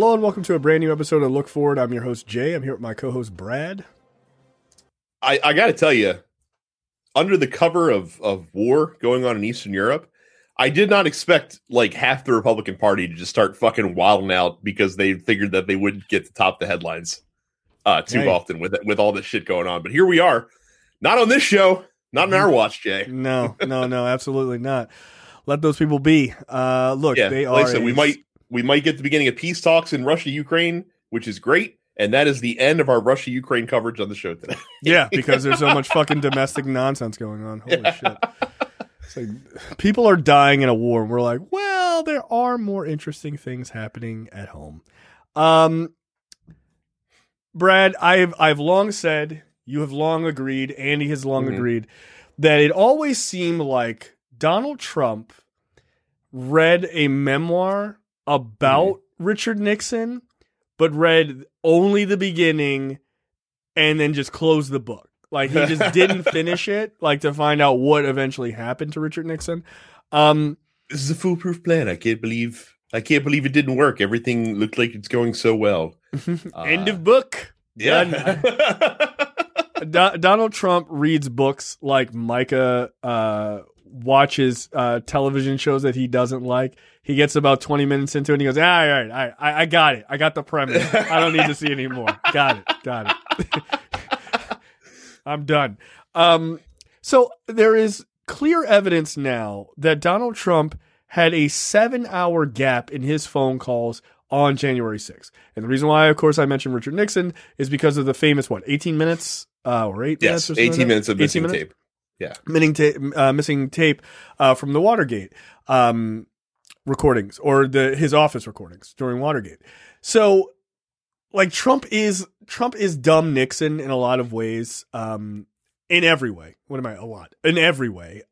Hello and welcome to a brand new episode of Look Forward. I'm your host, Jay. I'm here with my co-host, Brad. I got to tell you, under the cover of war going on in Eastern Europe, I did not expect like half the Republican Party to just start fucking wilding out because they figured that they wouldn't get to top the headlines too often with all this shit going on. But here we are. Not on this show. Not in our watch, Jay. No, absolutely not. Let those people be. Look, they are. Like I said, we might get the beginning of peace talks in Russia, Ukraine, which is great. And that is the end of our Russia, Ukraine coverage on the show today. Yeah, because there's so much fucking domestic nonsense going on. Holy shit. It's like, people are dying in a war, and we're like, well, there are more interesting things happening at home. Brad, I've long said, you have long agreed, Andy has long agreed, that it always seemed like Donald Trump read a memoir about Richard Nixon, but read only the beginning and then just closed the book. Like, he just didn't finish it, like, to find out what eventually happened to Richard Nixon. This is a foolproof plan. I can't believe it didn't work. Everything looked like it's going so well. End of book. Yeah. Donald Trump reads books like Micah watches television shows that he doesn't like. He gets about 20 minutes into it and he goes, all right, I got it. I got the premise. I don't need to see anymore. Got it. I'm done. So there is clear evidence now that Donald Trump had a 7-hour gap in his phone calls on January 6th. And the reason why, of course, I mentioned Richard Nixon is because of the famous, 18 minutes or 8 minutes? Yes, 18 minutes of missing tape. Yeah. Missing tape from the Watergate recordings, or his office recordings during Watergate. So, like, Trump is dumb Nixon in a lot of ways, in every way. In every way.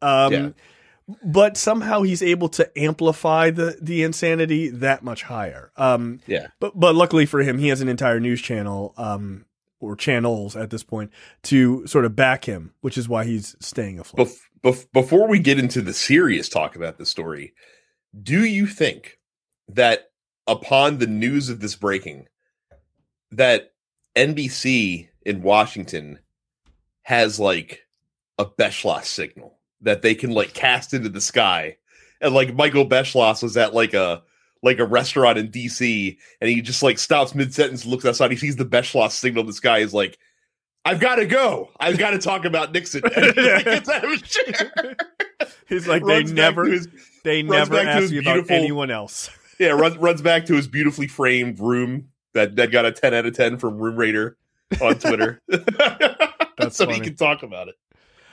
But somehow he's able to amplify the insanity that much higher. But luckily for him, he has an entire news channel, or channels at this point, to sort of back him, which is why he's staying afloat. Before we get into the serious talk about the story, do you think that upon the news of this breaking, that NBC in Washington has like a Beschloss signal that they can like cast into the sky, and like Michael Beschloss was at like a restaurant in DC, and he just like stops mid-sentence, looks outside, he sees the Beschloss signal in the sky, is like, I've got to go. I've got to talk about Nixon. And he like, gets out of his chair. He's like, they never ask you about anyone else. Yeah, runs back to his beautifully framed room that got a 10 out of 10 from Room Raider on Twitter. That's so funny. He can talk about it.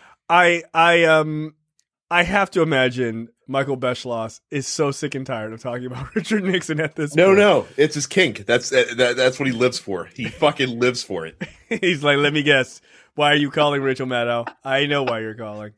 I have to imagine Michael Beschloss is so sick and tired of talking about Richard Nixon at this point. No, it's his kink. That's what he lives for. He fucking lives for it. He's like, let me guess. Why are you calling, Rachel Maddow? I know why you're calling.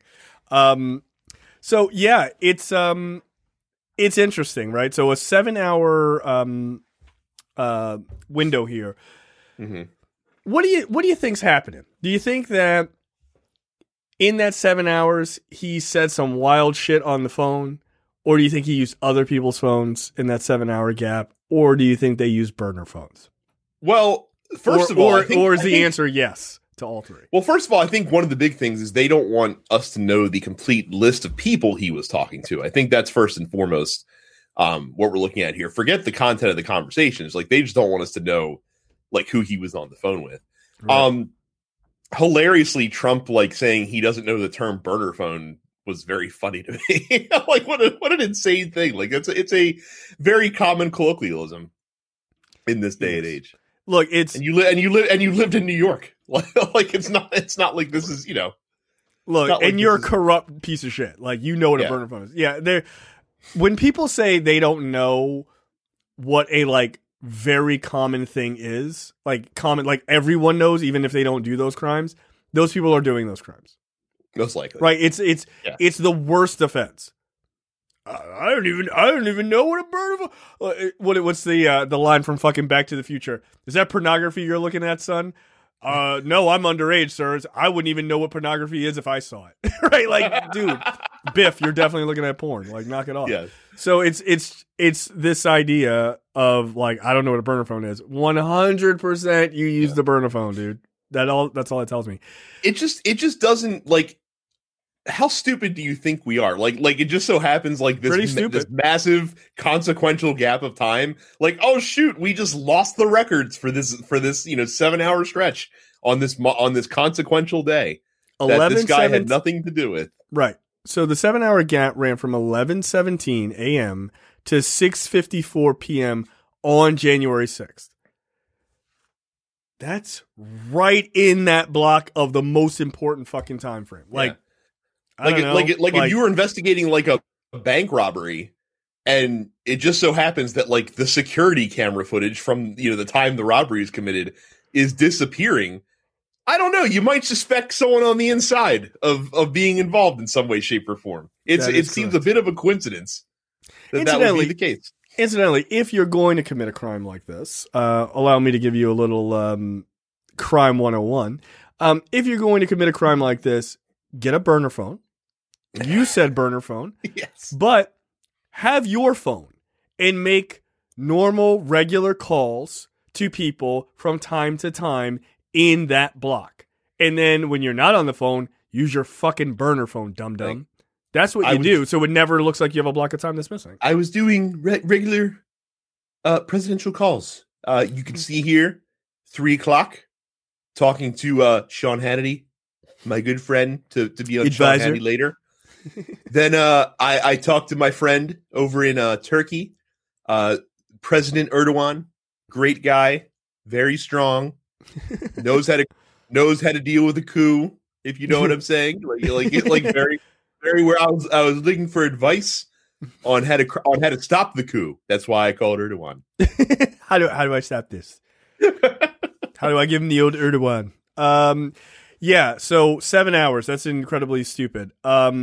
So yeah, it's interesting, right? So a 7-hour window here. Mm-hmm. What do you think's happening? Do you think that in that 7 hours he said some wild shit on the phone, or do you think he used other people's phones in that 7-hour gap, or do you think they used burner phones? Well, first of all, is the answer yes to all three? Well, first of all, I think one of the big things is they don't want us to know the complete list of people he was talking to. I think that's first and foremost what we're looking at here. Forget the content of the conversations. Like, they just don't want us to know like who he was on the phone with. Right. Hilariously, Trump like saying he doesn't know the term burner phone was very funny to me. Like, what an insane thing! Like, it's a very common colloquialism in this day and age. Look, it's and you lived in New York. Like, it's not like this is, you know. Look, and like you're a corrupt piece of shit. Like, you know what a burner phone is. Yeah, when people say they don't know what a like very common thing is, like everyone knows, even if they don't do those crimes, those people are doing those crimes. Most likely. Right. It's the worst offense. I don't even know what a burner phone. What's the line from fucking Back to the Future? Is that pornography you're looking at, son? No, I'm underage, sirs. I wouldn't even know what pornography is if I saw it. Right? Like, dude, Biff, you're definitely looking at porn. Like, knock it off. Yeah. So it's this idea of like, I don't know what a burner phone is. 100% you use the burner phone, dude. That's all it tells me. It just doesn't, like, how stupid do you think we are? Like it just so happens like this massive consequential gap of time. Like, oh shoot, we just lost the records for this 7-hour stretch on this consequential day that this guy had nothing to do with. Right. So the 7-hour gap ran from 11:17 a.m. to 6:54 p.m. on January 6th. That's right in that block of the most important fucking time frame. Like, yeah. If you were investigating like a bank robbery, and it just so happens that like the security camera footage from the time the robbery is committed is disappearing. I don't know. You might suspect someone on the inside of being involved in some way, shape, or form. It seems a bit of a coincidence that would be the case. Incidentally, if you're going to commit a crime like this, allow me to give you a little crime 101. If you're going to commit a crime like this, get a burner phone. You said burner phone. Yes. But have your phone and make normal, regular calls to people from time to time in that block. And then when you're not on the phone, use your fucking burner phone, dum-dum. That's what you do, so it never looks like you have a block of time that's missing. I was doing regular presidential calls. You can see here, 3 o'clock, talking to Sean Hannity, my good friend, to be on Advisor. Sean Hannity later. Then I talked to my friend over in Turkey, President Erdogan, great guy, very strong, knows how to deal with a coup, if you know what I'm saying. Like very very where I was looking for advice on how to stop the coup. That's why I called Erdogan. How do I stop this? How do I give him the old Erdogan? Yeah, so 7 hours. That's incredibly stupid.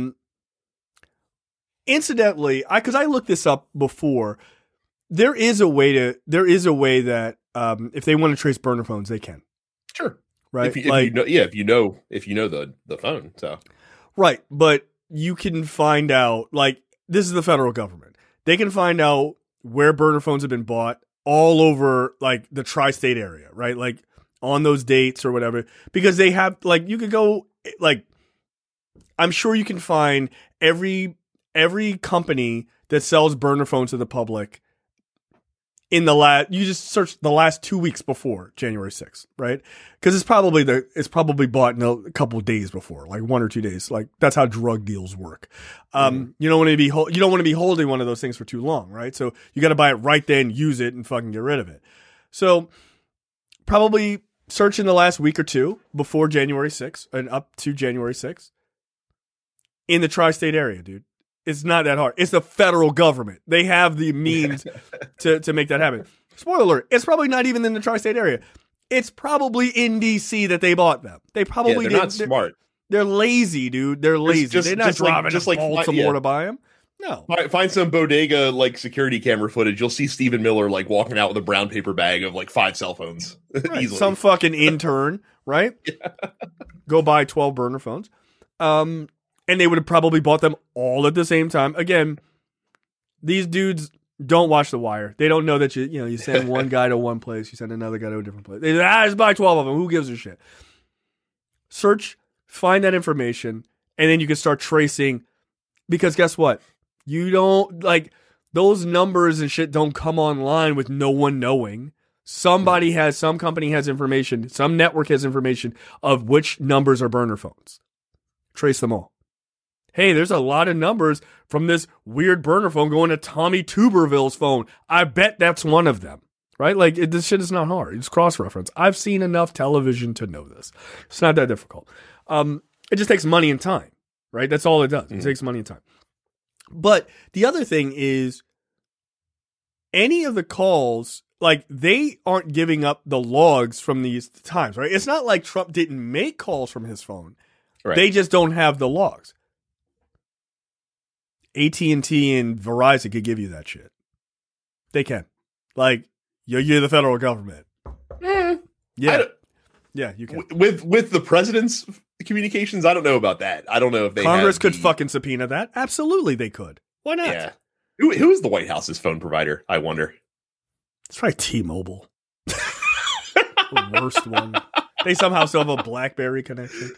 Incidentally, because I looked this up before, there is a way that if they want to trace burner phones, they can. Sure. Right. If you know the phone. So. Right, but you can find out, like, this is the federal government. They can find out where burner phones have been bought all over, like, the tri-state area, right? Like, on those dates or whatever. Because they have, like, you could go, like, I'm sure you can find every company that sells burner phones to the public in you just search the last 2 weeks before January 6th, right? Because it's probably bought in a couple of days before, like 1 or 2 days. Like, that's how drug deals work. You don't want to be holding one of those things for too long, right? So you got to buy it right then, use it, and fucking get rid of it. So probably search in the last week or two before January 6th and up to January 6th in the tri-state area, dude. It's not that hard. It's the federal government. They have the means to make that happen. Spoiler alert, it's probably not even in the tri-state area. It's probably in D.C. that they bought them. They probably they're not smart. They're lazy, dude. They're lazy. They're not driving to Baltimore to buy them. No. Find some bodega like security camera footage. You'll see Stephen Miller like walking out with a brown paper bag of like 5 cell phones. Right. Easily. Some fucking intern, right? Yeah. Go buy 12 burner phones. And they would have probably bought them all at the same time. Again, these dudes don't watch The Wire. They don't know that you send one guy to one place, you send another guy to a different place. They say, just buy 12 of them. Who gives a shit? Search, find that information, and then you can start tracing. Because guess what? You don't, like, those numbers and shit don't come online with no one knowing. Some company has information, some network has information of which numbers are burner phones. Trace them all. Hey, there's a lot of numbers from this weird burner phone going to Tommy Tuberville's phone. I bet that's one of them, right? Like, this shit is not hard. It's cross-reference. I've seen enough television to know this. It's not that difficult. It just takes money and time, right? That's all it does. It takes money and time. But the other thing is, any of the calls, like, they aren't giving up the logs from these times, right? It's not like Trump didn't make calls from his phone. Right. They just don't have the logs. AT&T and Verizon could give you that shit. They can. Like, you're the federal government. Yeah, you can. With the president's communications, I don't know about that. I don't know if Congress could fucking subpoena that. Absolutely, they could. Why not? Yeah. Who is the White House's phone provider? I wonder. Let's try T-Mobile. The worst one. They somehow still have a BlackBerry connection.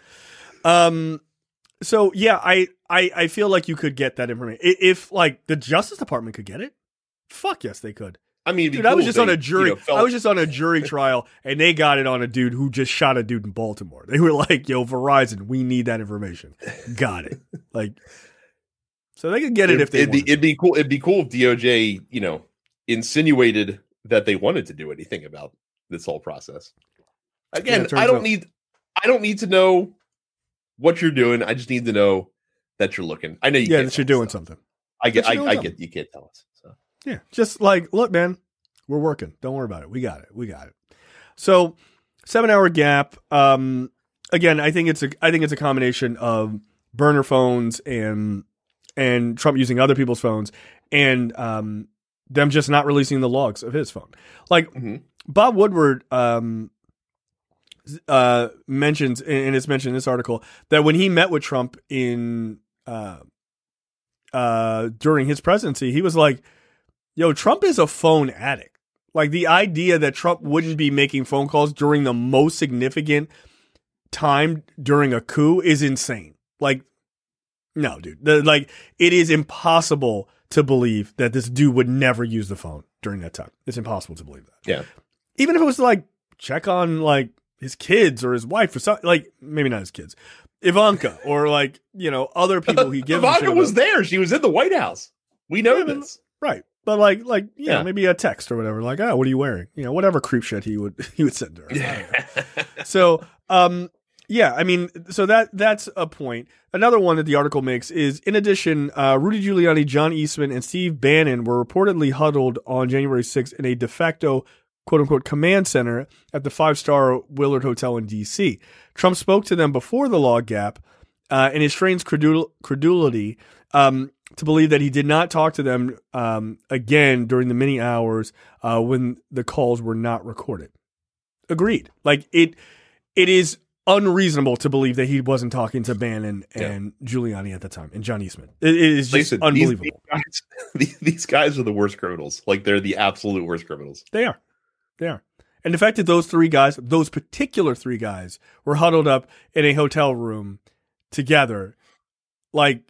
So yeah, I feel like you could get that information if like the Justice Department could get it. Fuck yes, they could. I mean, dude, I was just on a jury. I was just on a jury trial, and they got it on a dude who just shot a dude in Baltimore. They were like, "Yo, Verizon, we need that information." Got it. Like, so they could get it if they. It'd be cool. It'd be cool if DOJ, insinuated that they wanted to do anything about this whole process. Again, I don't need to know what you're doing. I just need to know that you're looking. I know you. Yeah, that you're doing something. I get. You can't tell us. So yeah, just like, look, man, we're working. Don't worry about it. We got it. So 7-hour gap. Again, I think it's a combination of burner phones and Trump using other people's phones and them just not releasing the logs of his phone. Like Bob Woodward mentions, and it's mentioned in this article, that when he met with Trump in during his presidency, he was like, yo, Trump is a phone addict. Like, the idea that Trump wouldn't be making phone calls during the most significant time during a coup is insane. Like, no, dude. It is impossible to believe that this dude would never use the phone during that time. It's impossible to believe that. Yeah. Even if it was to, like, check on, like, his kids or his wife or something, like, maybe not his kids, Ivanka or, like, other people he gives. Ivanka was there. She was in the White House. We know this. Right. But maybe a text or whatever, like, oh, what are you wearing? Whatever creep shit he would send her. So, yeah, I mean, so that's a point. Another one that the article makes is, in addition, Rudy Giuliani, John Eastman, and Steve Bannon were reportedly huddled on January 6th in a de facto, quote unquote, command center at the 5-star Willard Hotel in D.C. Trump spoke to them before the log gap, and his strange credulity to believe that he did not talk to them again during the many hours when the calls were not recorded. Agreed. Like, it is unreasonable to believe that he wasn't talking to Bannon and Giuliani at the time, and John Eastman. It is just unbelievable. These guys are the worst criminals. Like, they're the absolute worst criminals. They are. And the fact that those particular three guys, were huddled up in a hotel room together, like,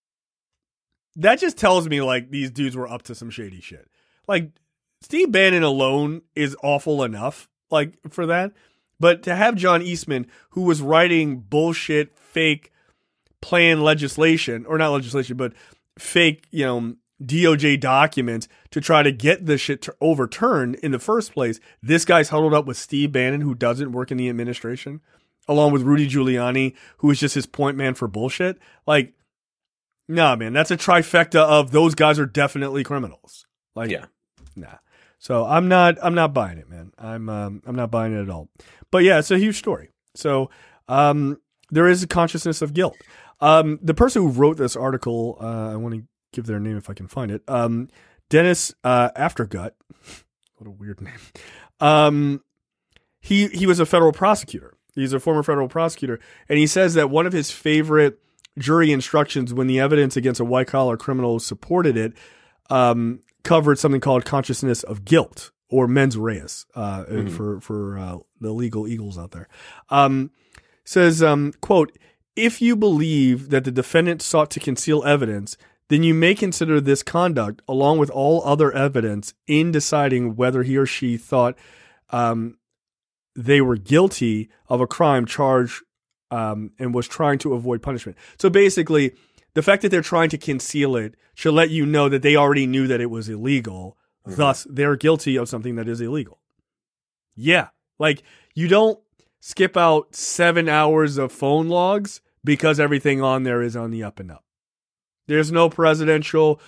that just tells me, like, these dudes were up to some shady shit. Like, Steve Bannon alone is awful enough, like, for that. But to have John Eastman, who was writing bullshit, fake plan legislation, or not legislation, but fake, DOJ documents to try to get the shit overturned in the first place, this guy's huddled up with Steve Bannon, who doesn't work in the administration, along with Rudy Giuliani, who is just his point man for bullshit. Like, nah, man, that's a trifecta of those guys are definitely criminals. Like, yeah, nah. So I'm not buying it, man. I'm not buying it at all. But yeah, it's a huge story. So there is a consciousness of guilt. The person who wrote this article, I want to give their name if I can find it. Dennis Aftergut. What a weird name. He was a federal prosecutor. He's a former federal prosecutor, and he says that one of his favorite jury instructions when the evidence against a white-collar criminal supported it covered something called consciousness of guilt, or mens reas, for the legal eagles out there. Says, quote, if you believe that the defendant sought to conceal evidence, then you may consider this conduct, along with all other evidence, in deciding whether he or she thought they were guilty of a crime charged and was trying to avoid punishment. So basically, the fact that they're trying to conceal it should let you know that they already knew that it was illegal. Thus, they're guilty of something that is illegal. Yeah. Like, you don't skip out 7 hours of phone logs because everything on there is on the up and up. There's no presidential,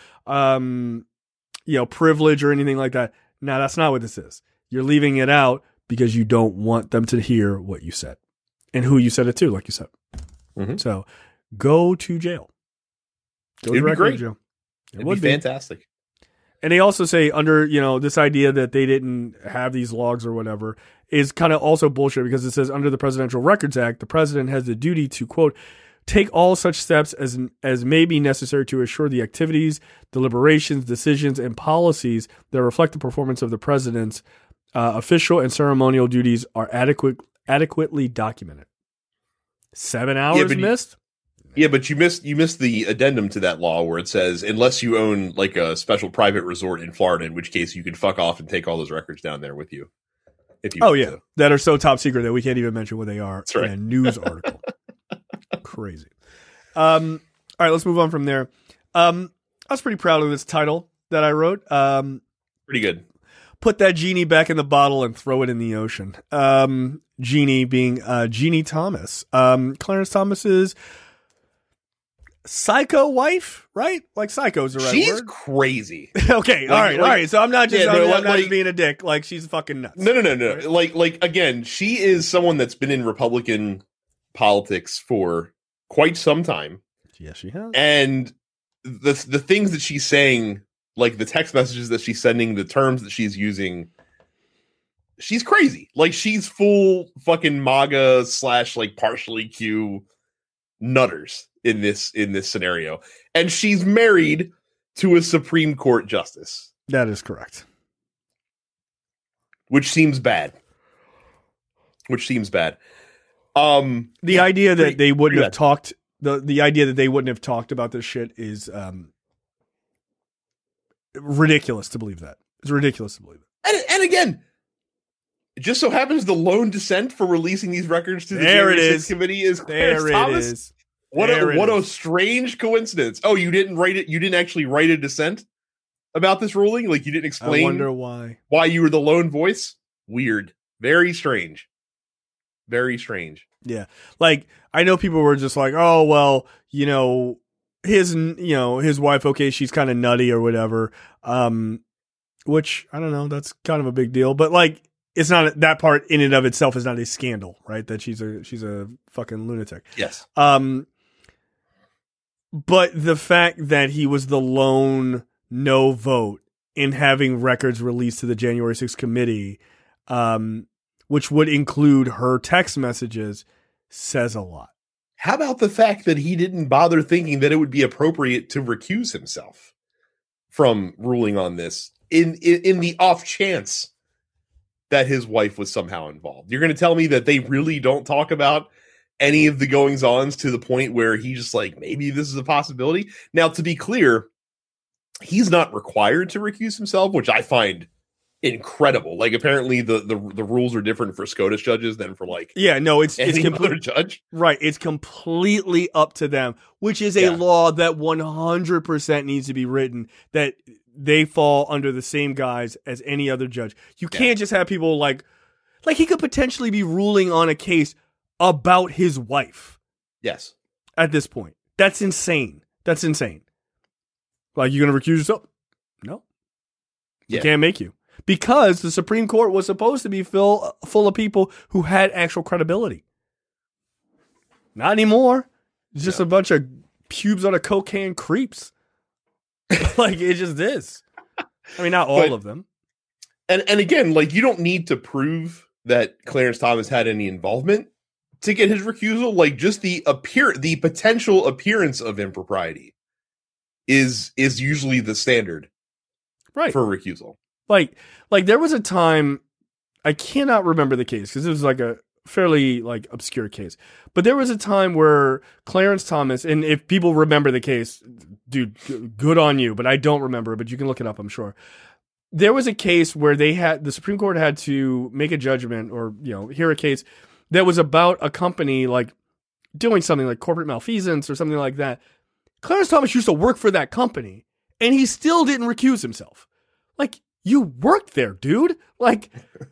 privilege or anything like that. No, that's not what this is. You're leaving it out because you don't want them to hear what you said and who you said it to, like you said. So go to jail. It'd be great. Jail. It'd be fantastic. And they also say under, this idea that they didn't have these logs or whatever is kind of also bullshit, because it says under the Presidential Records Act, the president has the duty to, quote, take all such steps as may be necessary to assure the activities, deliberations, decisions, and policies that reflect the performance of the president's official and ceremonial duties are adequately documented. 7 hours missed? But you missed the addendum to that law where it says unless you own like a special private resort in Florida, in which case you can fuck off and take all those records down there with you. If you want to. That are so top secret that we can't even mention what they are That's right. in a news article. Crazy. All right, let's move on from there. I was pretty proud of this title that I wrote. Pretty good. Put that genie back in the bottle and throw it in the ocean. Genie being Jeannie Thomas. Clarence Thomas's psycho wife, right? Like psycho's the right word. She's crazy. Okay, all right. So I'm not just I'm not just being a dick. Like she's fucking nuts. No. Right? Like again, she is someone that's been in Republican politics for quite some time. Yes, she has. And the things that she's saying, like the text messages that she's sending, the terms that she's using, she's crazy. Like she's full fucking MAGA / like partially Q nutters in this scenario. And she's married to a Supreme Court justice. That is correct. Which seems bad. The idea that they wouldn't have talked the idea that they wouldn't have talked about this shit is ridiculous to believe that. It's ridiculous to believe it. And again, it just so happens the lone dissent for releasing these records to the January 6th committee is Clarence Thomas. It is. What a strange coincidence. Oh, you didn't write it. You didn't actually write a dissent about this ruling. Like you didn't explain. I wonder why you were the lone voice. Weird. Very strange. Very strange. Yeah. Like I know people were just like, oh, well, his wife, okay, she's kind of nutty or whatever. Which I don't know. That's kind of a big deal, but like, it's not that part in and of itself is not a scandal, right? That she's a fucking lunatic. Yes. But the fact that he was the lone no vote in having records released to the January 6th committee, which would include her text messages, says a lot. How about the fact that he didn't bother thinking that it would be appropriate to recuse himself from ruling on this in the off chance that his wife was somehow involved? You're going to tell me that they really don't talk about any of the goings-ons to the point where he's just like, maybe this is a possibility? Now, to be clear, he's not required to recuse himself, which I find incredible. Like apparently the rules are different for SCOTUS judges than for like it's other judge. Right, it's completely up to them, which is a law that 100% needs to be written, that they fall under the same guise as any other judge. You can't just have people like he could potentially be ruling on a case about his wife. Yes. At this point. That's insane. Like, you going to recuse yourself? No. You can't make you. Because the Supreme Court was supposed to be full of people who had actual credibility. Not anymore. It's just a bunch of pubes on a cocaine creeps. Like, it just is. I mean, not all of them. And again, like, you don't need to prove that Clarence Thomas had any involvement to get his recusal. Like, just the potential appearance of impropriety is usually the standard, right, for recusal. Like there was a time, I cannot remember the case because it was like a fairly like obscure case, but there was a time where Clarence Thomas, and if people remember the case, dude, good on you, but I don't remember, but you can look it up, I'm sure. There was a case where the Supreme Court had to make a judgment or, hear a case that was about a company like doing something like corporate malfeasance or something like that. Clarence Thomas used to work for that company and he still didn't recuse himself. Like, you worked there, dude. Like,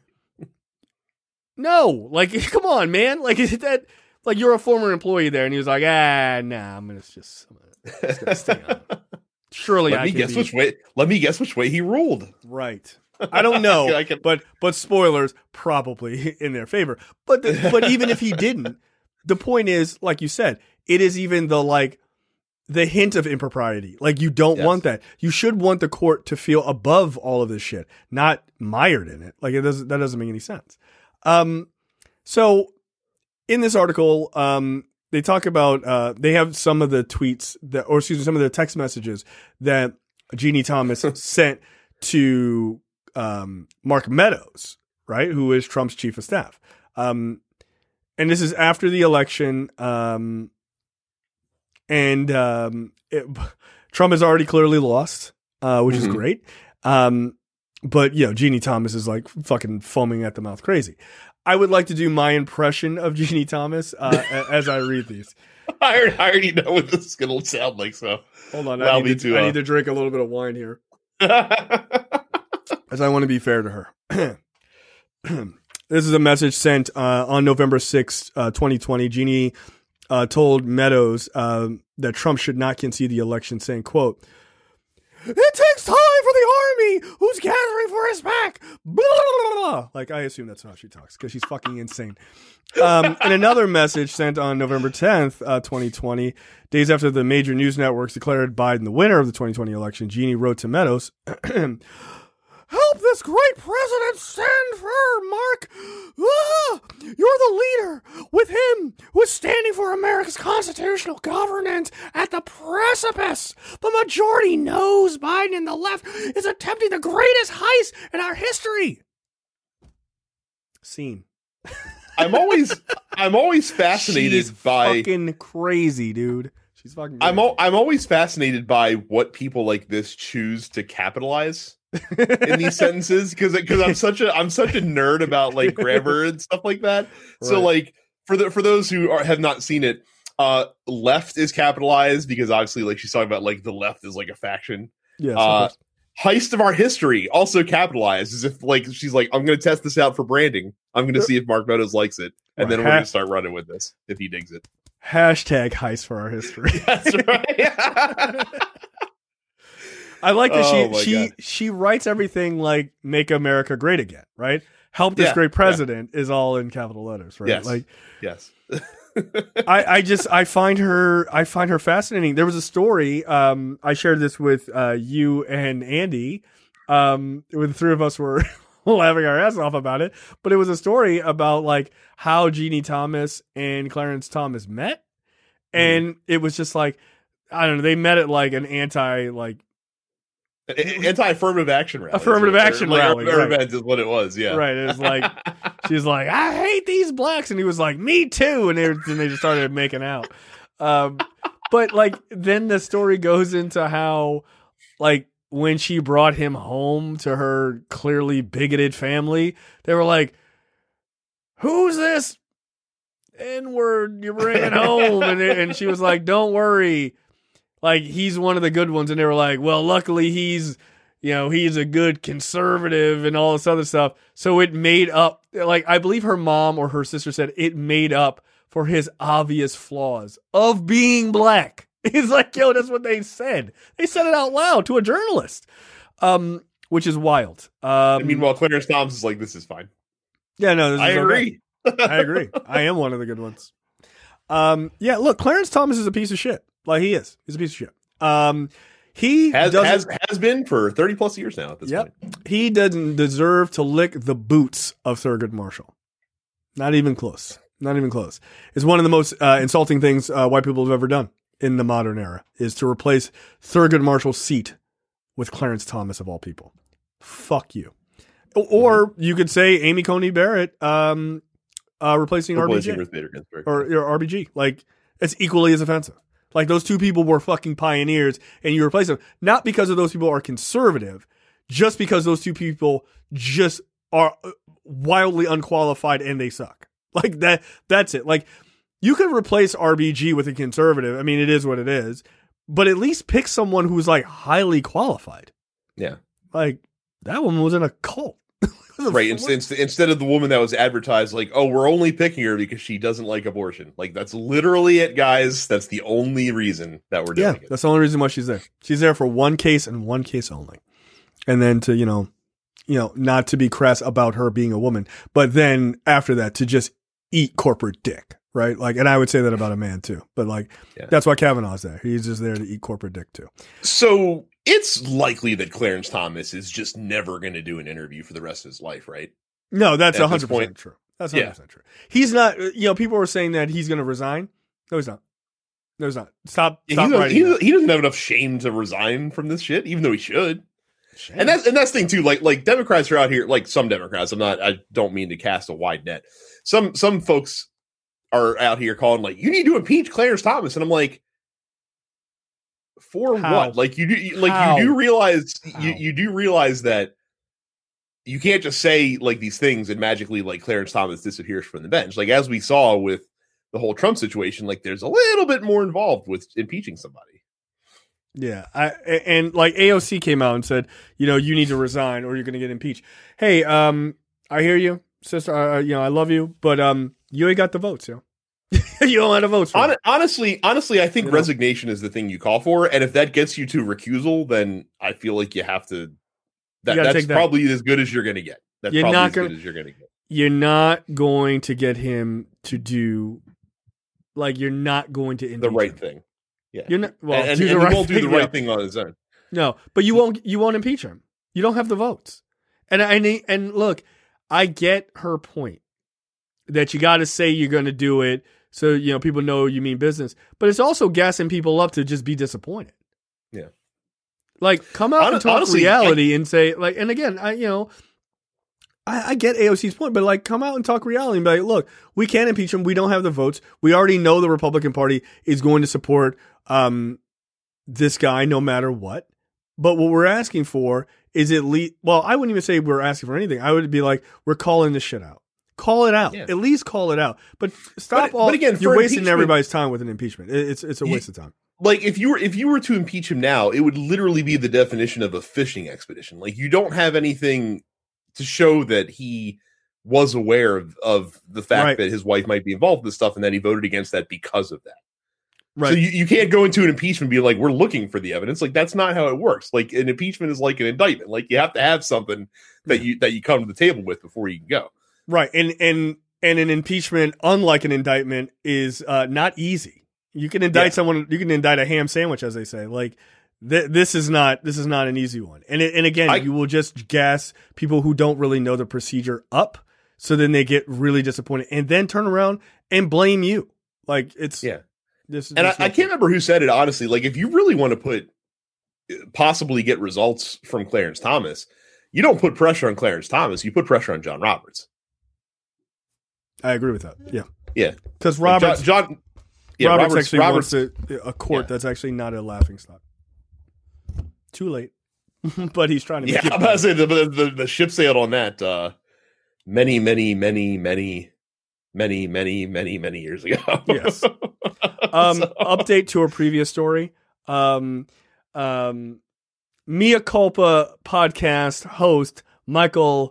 no, like, come on, man. Like, is that like you're a former employee there, and he was like, nah, I'm gonna just stay on. Surely, let me guess which way he ruled. Right. I don't know, but spoilers probably in their favor. But even if he didn't, the point is, like you said, it is even the hint of impropriety. Like, you don't want that. You should want the court to feel above all of this shit, not mired in it. Like, that doesn't make any sense. So in this article, they talk about they have some of the tweets that, or excuse me, some of the text messages that Jeannie Thomas sent to Mark Meadows, right, who is Trump's chief of staff. And this is after the election, Trump has already clearly lost, which is great. But Jeannie Thomas is like fucking foaming at the mouth crazy. I would like to do my impression of Jeannie Thomas as I read these. I already know what this is going to sound like, so hold on. I need to drink a little bit of wine here. As I want to be fair to her. This is a message sent on November 6th, 2020. Jeannie told Meadows that Trump should not concede the election, saying, quote, "It takes time for the army who's gathering for his back." Blah, blah, blah. Like, I assume that's how she talks because she's fucking insane. In another message sent on November 10th, 2020, days after the major news networks declared Biden the winner of the 2020 election, Jeannie wrote to Meadows, "Help this great president stand firm, Mark. You're the leader. With him who is standing for America's constitutional governance at the precipice. The majority knows Biden and the left is attempting the greatest heist in our history." Scene. I'm always fascinated She's by fucking crazy, dude. She's fucking I'm crazy. always fascinated by what people like this choose to capitalize in these sentences because I'm such a nerd about like grammar and stuff like that. Right. So like for those who have not seen it, left is capitalized because obviously like she's talking about like the left is like a faction. Yes. Heist of our history also capitalized as if like she's like, I'm going to test this out for branding. I'm going to see if Mark Meadows likes it, and then we're going to start running with this if he digs it. Hashtag heist for our history. That's right. I like that she writes everything like "Make America Great Again," right? "Help this great president" is all in capital letters, right? Yes. Like, yes. I find her fascinating. There was a story. I shared this with you and Andy. When the three of us were laughing our ass off about it, but it was a story about like how Jeannie Thomas and Clarence Thomas met, and it was just like, I don't know, they met at like an anti-affirmative action rally. Rally. Event is what it was, yeah. Right. It was like, she's like, "I hate these blacks." And he was like, "Me too." And they just started making out. But like, then the story goes into how, like, when she brought him home to her clearly bigoted family, they were like, "Who's this N-word you're bringing home?" And she was like, "Don't worry. Like, he's one of the good ones." And they were like, "Well, luckily he's a good conservative," and all this other stuff. So it made up, like, I believe her mom or her sister said it made up for his obvious flaws of being black. It's like, yo, that's what they said. They said it out loud to a journalist, which is wild. Meanwhile, Clarence Thomas is like, "This is fine." Yeah, no, this I is agree. Okay. I agree. I am one of the good ones. Yeah, look, Clarence Thomas is a piece of shit. Like, he is. He's a piece of shit. He has been for 30 plus years now at this point. He doesn't deserve to lick the boots of Thurgood Marshall. Not even close. Not even close. It's one of the most insulting things white people have ever done in the modern era, is to replace Thurgood Marshall's seat with Clarence Thomas of all people. Fuck you. Or you could say Amy Coney Barrett replacing RBG. Ruth Bader Ginsburg. Or RBG. Like, it's equally as offensive. Like, those two people were fucking pioneers, and you replace them. Not because of those people are conservative, just because those two people just are wildly unqualified and they suck. Like, that's it. Like, you can replace RBG with a conservative. I mean, it is what it is. But at least pick someone who's, like, highly qualified. Yeah. Like, that woman was in a cult. Right. Instead of the woman that was advertised like, "Oh, we're only picking her because she doesn't like abortion." Like, that's literally it, guys. That's the only reason that we're doing it. That's the only reason why she's there. She's there for one case and one case only. And then to, not to be crass about her being a woman, but then after that to just eat corporate dick. Right. Like, and I would say that about a man too, but like, that's why Kavanaugh's there. He's just there to eat corporate dick too. So it's likely that Clarence Thomas is just never going to do an interview for the rest of his life, right? No, that's 100% true. That's 100% true. He's not, people were saying that he's going to resign. No, he's not. No, he's not. Stop He writing that. doesn't have enough shame to resign from this shit, even though he should. Shame. And that's the thing too. Like Democrats are out here, like some Democrats. I don't mean to cast a wide net. Some folks are out here calling like, you need to impeach Clarence Thomas, and I'm like, for How? what? Like you do realize that you can't just say like these things and magically like Clarence Thomas disappears from the bench. Like as we saw with the whole Trump situation, like there's a little bit more involved with impeaching somebody. Yeah, and like AOC came out and said, you need to resign or you're going to get impeached. Hey, I hear you, sister. I love you, but you ain't got the votes, you don't have the votes. Honestly, I think resignation is the thing you call for, and if that gets you to recusal, then I feel like you have to. That's probably as good as you're going to get. That's good as you're going to get. You're not going to get him to do, like, you're not going to impeach the right him. thing. Yeah, you're not. Well, and he won't do the right thing on his own. No, but you won't impeach him. You don't have the votes. And look, I get her point that you got to say you're going to do it so people know you mean business. But it's also gassing people up to just be disappointed. Yeah, like come out and talk reality and say like. And again, I get AOC's point, but like come out and talk reality and be like, look, we can't impeach him. We don't have the votes. We already know the Republican Party is going to support this guy no matter what. But what we're asking for is at least, well, I wouldn't even say we're asking for anything. I would be like, we're calling this shit out. Call it out. Yeah. At least call it out. But stop but again, you're wasting everybody's time with an impeachment. It's a waste of time. Like if you were to impeach him now, it would literally be the definition of a fishing expedition. Like you don't have anything to show that he was aware of the fact that his wife might be involved with this stuff and that he voted against that because of that. Right. So you can't go into an impeachment and be like, we're looking for the evidence. Like that's not how it works. Like an impeachment is like an indictment. Like you have to have something that you come to the table with before you can go. Right. And an impeachment, unlike an indictment, is not easy. You can indict someone. You can indict a ham sandwich, as they say. Like this is not an easy one. And again, you will just gas people who don't really know the procedure up. So then they get really disappointed and then turn around and blame you. Like it's I can't remember who said it, honestly. Like, if you really want to possibly get results from Clarence Thomas, you don't put pressure on Clarence Thomas. You put pressure on John Roberts. I agree with that. Yeah. Yeah. Because Roberts actually wants a court that's actually not a laughingstock. Too late. But he's trying to make it. I'm about to say the ship sailed on that many years ago. Yes. Update to a previous story. Mea Culpa podcast host Michael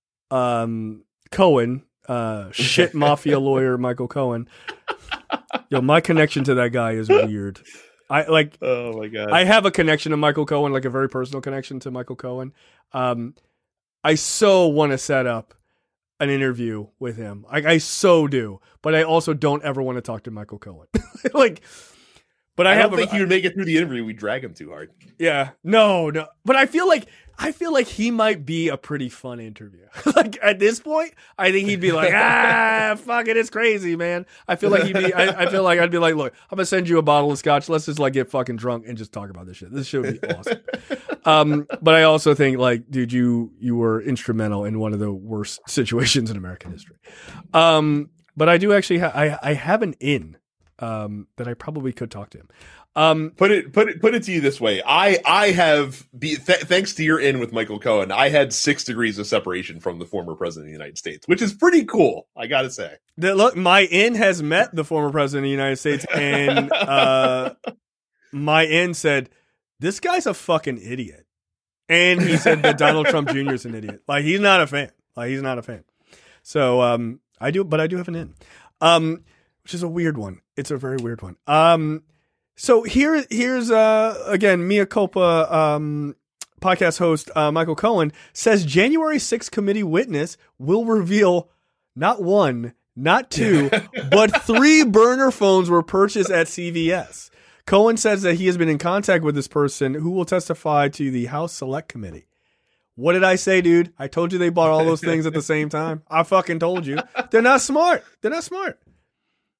Cohen, shit mafia lawyer Michael Cohen. Yo, my connection to that guy is weird. Oh my god. I have a connection to Michael Cohen, like a very personal connection to Michael Cohen. I so want to set up an interview with him. I so do, but I also don't ever want to talk to Michael Cohen. But I don't think he would make it through the interview. We drag him too hard. Yeah, no. But I feel like he might be a pretty fun interview. Like at this point, I think he'd be like, fuck it, it's crazy, man. I feel like I feel like I'd be like, look, I'm gonna send you a bottle of scotch. Let's just like get fucking drunk and just talk about this shit. This shit would be awesome. But I also think like, dude, you were instrumental in one of the worst situations in American history. But I do actually I have an in that I probably could talk to him. Put it to you this way. I have thanks to your in with Michael Cohen, I had 6 degrees of separation from the former president of the United States, which is pretty cool. I gotta say. Look, my in has met the former president of the United States, and my in said, "This guy's a fucking idiot," and he said that Donald Trump Jr. is an idiot. Like he's not a fan. So I do have an in, which is a weird one. It's a very weird one. So here's again, Mea Culpa podcast host Michael Cohen says January 6th committee witness will reveal not 1, not 2, but 3 burner phones were purchased at CVS. Cohen says that he has been in contact with this person who will testify to the House Select Committee. What did I say, dude? I told you they bought all those things at the same time. I fucking told you. They're not smart.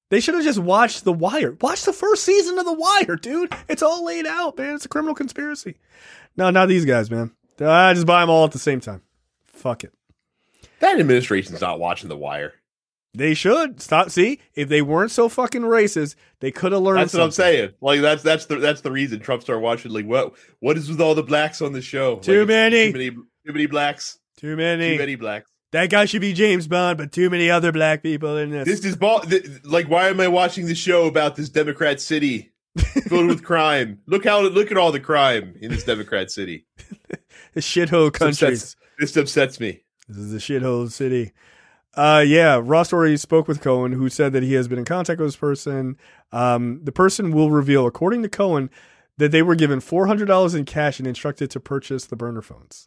They should have just watched The Wire. Watch the first season of The Wire, dude. It's all laid out, man. It's a criminal conspiracy. No, not these guys, man. I just buy them all at the same time. Fuck it. That administration's not watching The Wire. They should stop. See, if they weren't so fucking racist, they could have learned. That's what I'm saying. Like that's the reason Trump started watching. Like what is with all the blacks on the show? Too many blacks. Too many blacks. That guy should be James Bond, but too many other black people in this. This is like, why am I watching the show about this Democrat city filled with crime? Look at all the crime in this Democrat city. The shithole country. This upsets me. This is the shithole city. Yeah, Ross Story spoke with Cohen, who said that he has been in contact with this person. The person will reveal, according to Cohen, that they were given $400 in cash and instructed to purchase the burner phones.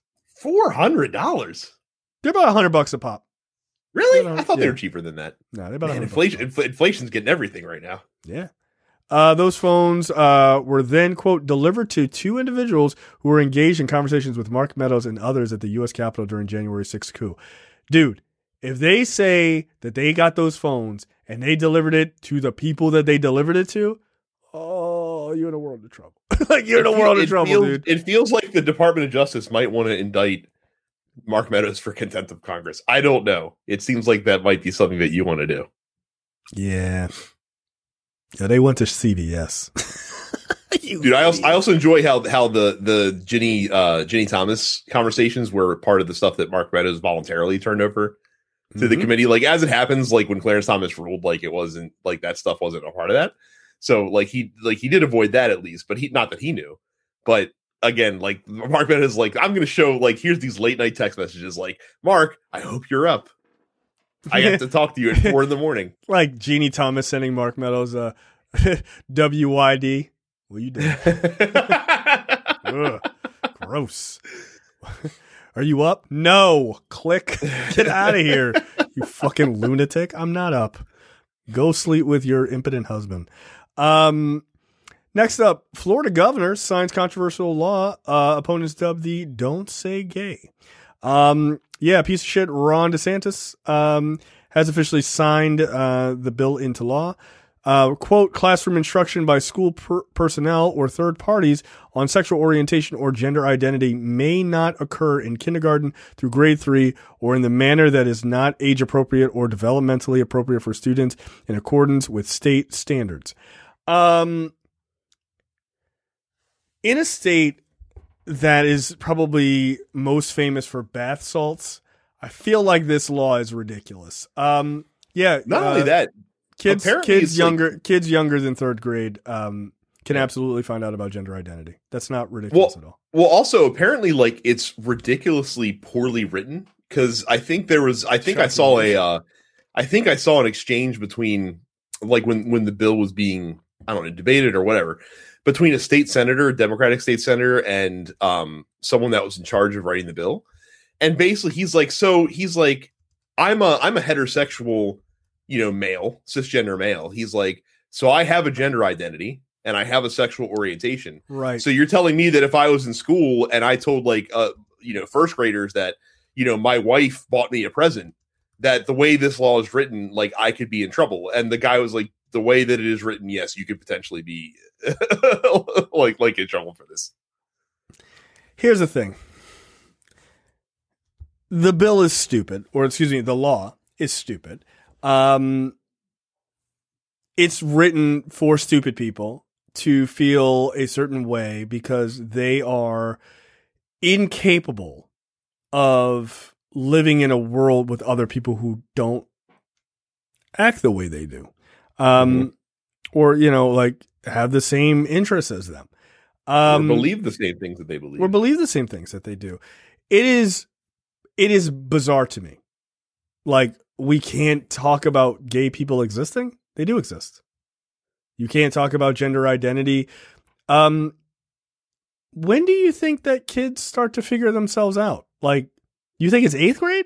$400? They're about $100 a pop. Really? I thought they were cheaper than that. No, they're about inflation's getting everything right now. Yeah. Those phones were then, quote, delivered to two individuals who were engaged in conversations with Mark Meadows and others at the U.S. Capitol during January 6th coup. Dude, if they say that they got those phones and they delivered it to the people that they delivered it to, oh, you're in a world of trouble. Like, you're in a world of trouble, dude. It feels like the Department of Justice might want to indict Mark Meadows for contempt of Congress. I don't know. It seems like that might be something that you want to do. Yeah. Yeah, they went to CBS. Dude, I also enjoy how the Ginny Thomas conversations were part of the stuff that Mark Meadows voluntarily turned over to the committee. Like, as it happens, like when Clarence Thomas ruled, like it wasn't like that stuff wasn't a part of that. So like he did avoid that at least, but not that he knew. But again, like Mark Meadows, like I'm going to show like here's these late night text messages. Like, Mark, I hope you're up. I have to talk to you at 4 a.m. Like Jeannie Thomas sending Mark Meadows a WYD. What you doing? Ugh, gross. Are you up? No. Click. Get out of here, you fucking lunatic. I'm not up. Go sleep with your impotent husband. Next up, Florida governor signs controversial law. Opponents dub the "Don't Say Gay." Piece of shit Ron DeSantis has officially signed the bill into law. Quote, classroom instruction by school personnel or third parties on sexual orientation or gender identity may not occur in kindergarten through grade 3 or in the manner that is not age appropriate or developmentally appropriate for students in accordance with state standards. In a state that is probably most famous for bath salts, I feel like this law is ridiculous. Not only that, kids younger than third grade can absolutely find out about gender identity. That's not ridiculous at all. Well, also apparently, like it's ridiculously poorly written because I saw an exchange between like when the bill was being debated or whatever between a Democratic state senator, and someone that was in charge of writing the bill, and basically he's like, I'm a heterosexual, male, cisgender male. He's like, so I have a gender identity and I have a sexual orientation. Right. So you're telling me that if I was in school and I told first graders that, my wife bought me a present, that the way this law is written, like I could be in trouble. And the guy was like, the way that it is written, yes, you could potentially be like in trouble for this. Here's the thing. The bill is stupid, the law is stupid. It's written for stupid people to feel a certain way because they are incapable of living in a world with other people who don't act the way they do. Or, have the same interests as them. Or believe the same things that they believe. Or believe the same things that they do. It is bizarre to me. Like, we can't talk about gay people existing. They do exist. You can't talk about gender identity. When do you think that kids start to figure themselves out? Like, you think it's 8th grade?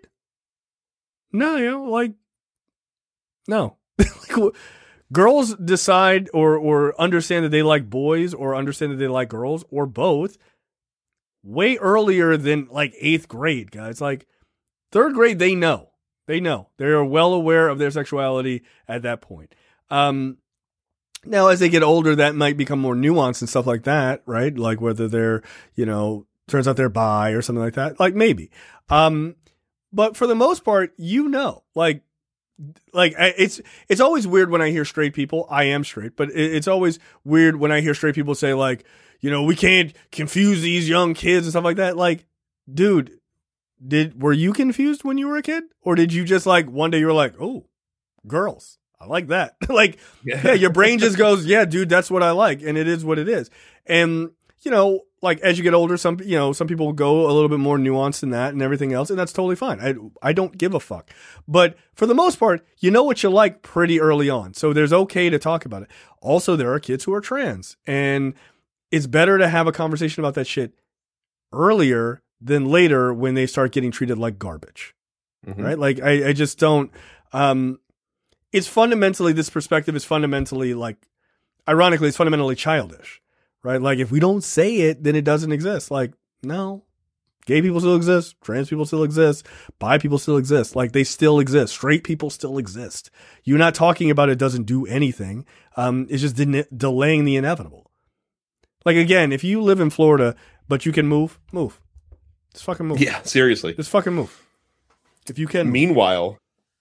No, no. Girls decide or understand that they like boys or understand that they like girls or both way earlier than like 8th grade, guys. Like 3rd grade, they know. They are well aware of their sexuality at that point. Now, as they get older, that might become more nuanced and stuff like that, right? Like whether they're, turns out they're bi or something like that. Like maybe. But for the most part, it's always weird when I hear straight people. I am straight, but it's always weird when I hear straight people say like, we can't confuse these young kids and stuff like that. Like, dude, were you confused when you were a kid? Or did you just like, one day you were like, oh, girls. I like that. Like, yeah, your brain just goes, yeah, dude, that's what I like. And it is what it is. And, like as you get older, some people will go a little bit more nuanced than that and everything else. And that's totally fine. I don't give a fuck. But for the most part, you know what you like pretty early on. So there's okay to talk about it. Also, there are kids who are trans, and it's better to have a conversation about that shit earlier than later when they start getting treated like garbage. Mm-hmm. Right. Like I just don't, it's fundamentally, this perspective is fundamentally like, ironically, it's fundamentally childish, right? Like if we don't say it, then it doesn't exist. Like, no, gay people still exist. Trans people still exist. Bi people still exist. Like they still exist. Straight people still exist. You not talking about it doesn't do anything. It's just delaying the inevitable. Like again, if you live in Florida, but you can move. Just fucking move. Yeah, seriously. Just fucking move. If you can. Meanwhile,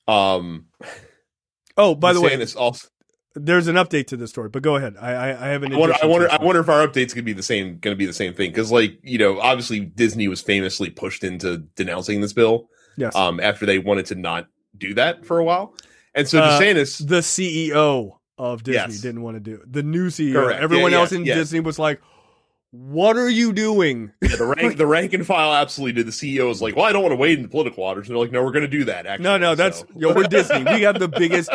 oh, by the way, also, there's an update to this story, but go ahead. I have an. I wonder if our update's gonna be the same thing, because obviously Disney was famously pushed into denouncing this bill. Yes. After they wanted to not do that for a while, and so DeSantis, the CEO of Disney, didn't want to do it. The new CEO. Correct. Everyone else in Disney was like, "What are you doing?" Yeah, the rank and file absolutely did. The CEO was like, "Well, I don't want to wade into political waters." And they're like, "No, we're going to do that." Actually, no, we're Disney. We have the biggest.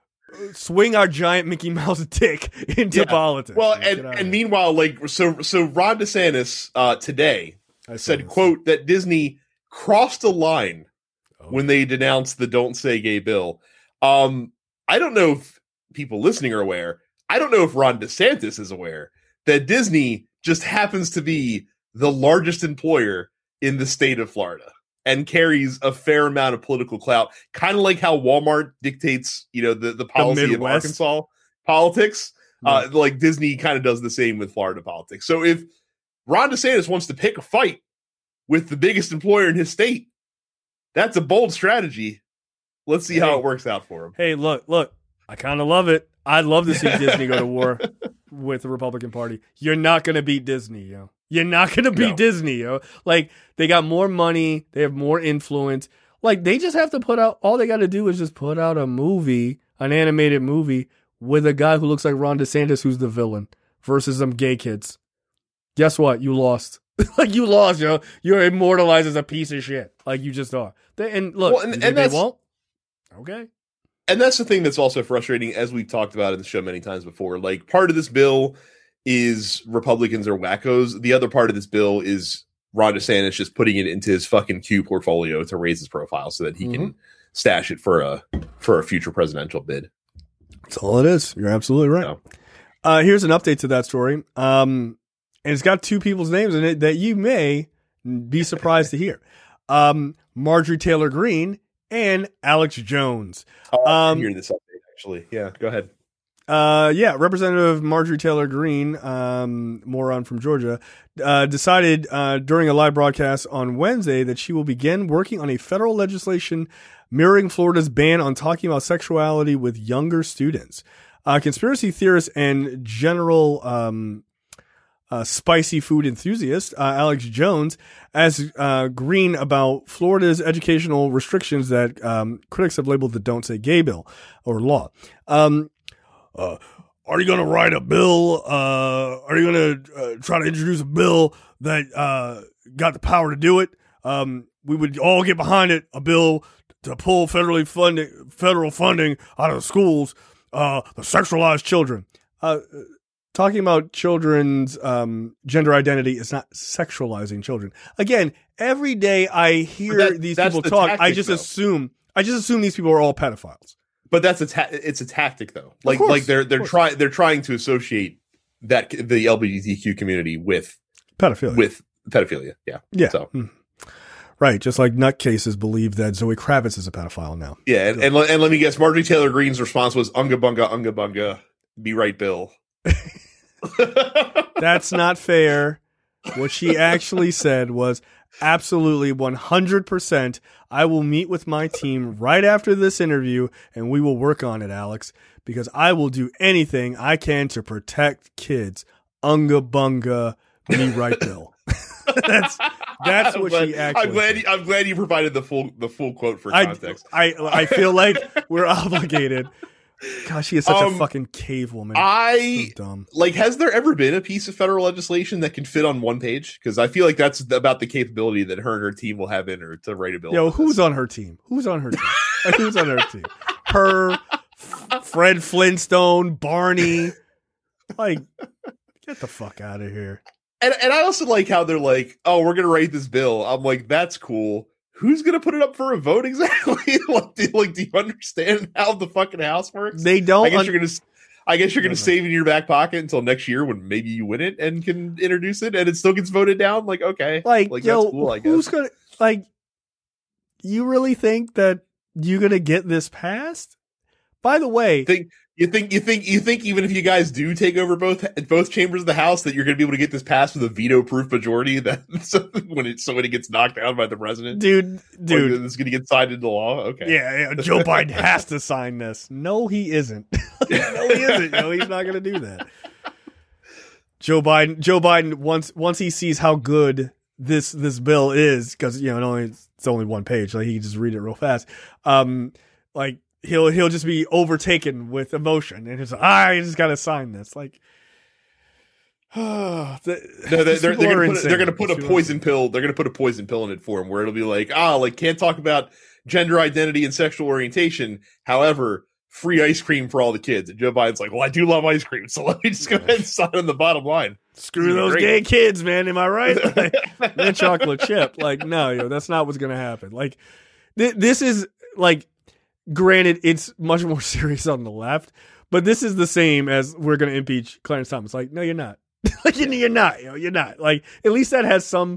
Swing our giant Mickey Mouse dick into politics. Well, and meanwhile, so Ron DeSantis today said, quote, that Disney crossed a line when they denounced the Don't Say Gay bill. I don't know if people listening are aware. I don't know if Ron DeSantis is aware that Disney just happens to be the largest employer in the state of Florida and carries a fair amount of political clout, kind of like how Walmart dictates, the policy of Arkansas politics. Right. Like Disney kind of does the same with Florida politics. So if Ron DeSantis wants to pick a fight with the biggest employer in his state, that's a bold strategy. Let's see how it works out for him. Hey, look, I kind of love it. I'd love to see Disney go to war with the Republican Party. You're not going to beat Disney, yo. You're not going to beat Disney, yo. Like, they got more money. They have more influence. Like, they just have to put out, all they got to do is just put out a movie, an animated movie, with a guy who looks like Ron DeSantis, who's the villain, versus some gay kids. Guess what? You lost. Like, you lost, yo. You're immortalized as a piece of shit. Like, you just are. And look, they won't. Okay. And that's the thing that's also frustrating, as we've talked about in the show many times before. Like, part of this bill is Republicans are wackos. The other part of this bill is Ron DeSantis just putting it into his fucking Q portfolio to raise his profile so that he can stash it for a future presidential bid. That's all it is. You're absolutely right. No. Here's an update to that story. And it's got two people's names in it that you may be surprised to hear. Marjorie Taylor Greene and Alex Jones. I'm hearing this update, actually. Yeah, go ahead. Representative Marjorie Taylor Greene, moron from Georgia, decided during a live broadcast on Wednesday that she will begin working on a federal legislation mirroring Florida's ban on talking about sexuality with younger students. Conspiracy theorist and general spicy food enthusiast Alex Jones asked Greene about Florida's educational restrictions that critics have labeled the Don't Say Gay bill or law. Are you going to write a bill? Are you going to try to introduce a bill that got the power to do it? We would all get behind it, a bill to pull federal funding out of the schools, the sexualized children. Talking about children's gender identity is not sexualizing children. Again, every day I hear these people talk, I just assume these people are all pedophiles. But that's it's a tactic, though. Like they're trying to associate that the LGBTQ community with pedophilia. With pedophilia, yeah. Yeah. So. Right, just like nutcases believe that Zoe Kravitz is a pedophile now. Yeah, and let me guess, Marjorie Taylor Greene's response was unga bunga, be right, Bill. That's not fair. What she actually said was, absolutely 100%. I will meet with my team right after this interview and we will work on it, Alex, because I will do anything I can to protect kids. Unga bunga, me right, Bill. That's what she actually said. I'm glad you provided the full quote for context. I feel like we're obligated. Gosh, she is such a fucking cave woman. So dumb. Like, has there ever been a piece of federal legislation that can fit on one page? Because I feel like that's about the capability that her and her team will have in her to write a bill. Yo, who's on her team? Who's on her team? Who's on her team? Her, Fred Flintstone, Barney. Like, get the fuck out of here. And I also like how they're like, oh, we're going to write this bill. I'm like, that's cool. Who's going to put it up for a vote exactly? Do you understand how the fucking House works? They don't. I guess you're going to save it in your back pocket until next year when maybe you win it and can introduce it and it still gets voted down. Like, okay. Like yo, that's cool, I guess. Who's going to, like, you really think that you're going to get this passed? By the way, You think even if you guys do take over both chambers of the House that you're going to be able to get this passed with a veto-proof majority that when it gets knocked down by the president, dude, it's going to get signed into law. Okay, yeah, Joe Biden has to sign this. No, he isn't. No, he isn't. No, he's not going to do that. Joe Biden once he sees how good this bill is, because it's only one page, like he can just read it real fast. Like. He'll just be overtaken with emotion and he's like, I just got to sign this. Like, they're going to put a poison pill. They're going to put a poison pill in it for him, where it'll be like, can't talk about gender identity and sexual orientation. However, free ice cream for all the kids. And Joe Biden's like, well, I do love ice cream, so let me just go ahead and sign on the bottom line. Screw those gay kids, man. Am I right? Like, they're chocolate chip. Like, no, that's not what's going to happen. Like, this is like. Granted, it's much more serious on the left, but this is the same as we're going to impeach Clarence Thomas. Like, no, you're not. Like, you're not. You're not. Like, at least that has some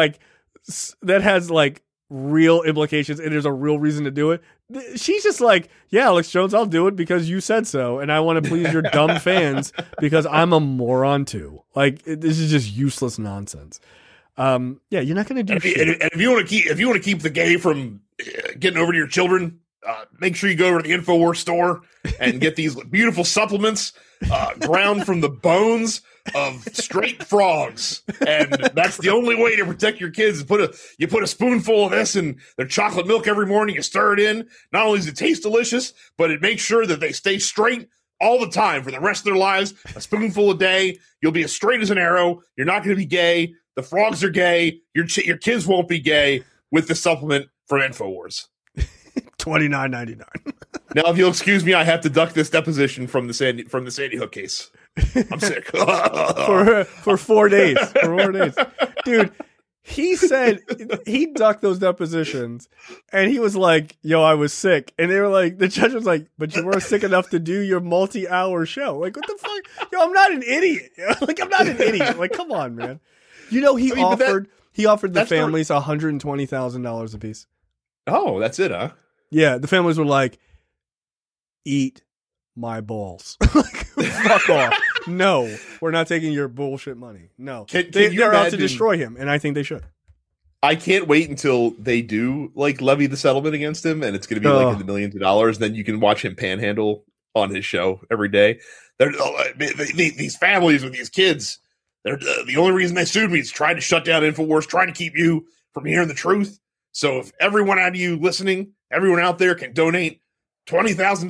real implications, and there's a real reason to do it. She's just like, yeah, Alex Jones, I'll do it because you said so, and I want to please your dumb fans because I'm a moron too. Like, this is just useless nonsense. Yeah, you're not going to do shit. And if you want to keep the gay from getting over to your children. Make sure you go over to the InfoWars store and get these beautiful supplements ground from the bones of straight frogs. And that's the only way to protect your kids. You put a spoonful of this in their chocolate milk every morning. You stir it in. Not only does it taste delicious, but it makes sure that they stay straight all the time for the rest of their lives. A spoonful a day. You'll be as straight as an arrow. You're not going to be gay. The frogs are gay. Your kids won't be gay with the supplement from InfoWars. $29.99. Now, if you'll excuse me, I have to duck this deposition from the Sandy Hook case. I'm sick for 4 days. For 4 days, dude. He said he ducked those depositions, and he was like, "Yo, I was sick," and they were like, the judge was like, "But you weren't sick enough to do your multi-hour show." Like, what the fuck? Yo, I'm not an idiot. Like, I'm not an idiot. Like, come on, man. He offered the families $120,000 apiece. Oh, that's it, huh? Yeah, the families were like, eat my balls. Like, fuck off. No, we're not taking your bullshit money. No. They're out to destroy him, and I think they should. I can't wait until they do levy the settlement against him, and it's going to be in the millions of dollars. Then you can watch him panhandle on his show every day. These families with these kids, they're the only reason they sued me is trying to shut down InfoWars, trying to keep you from hearing the truth. So if everyone out of you listening, everyone out there can donate $20,000.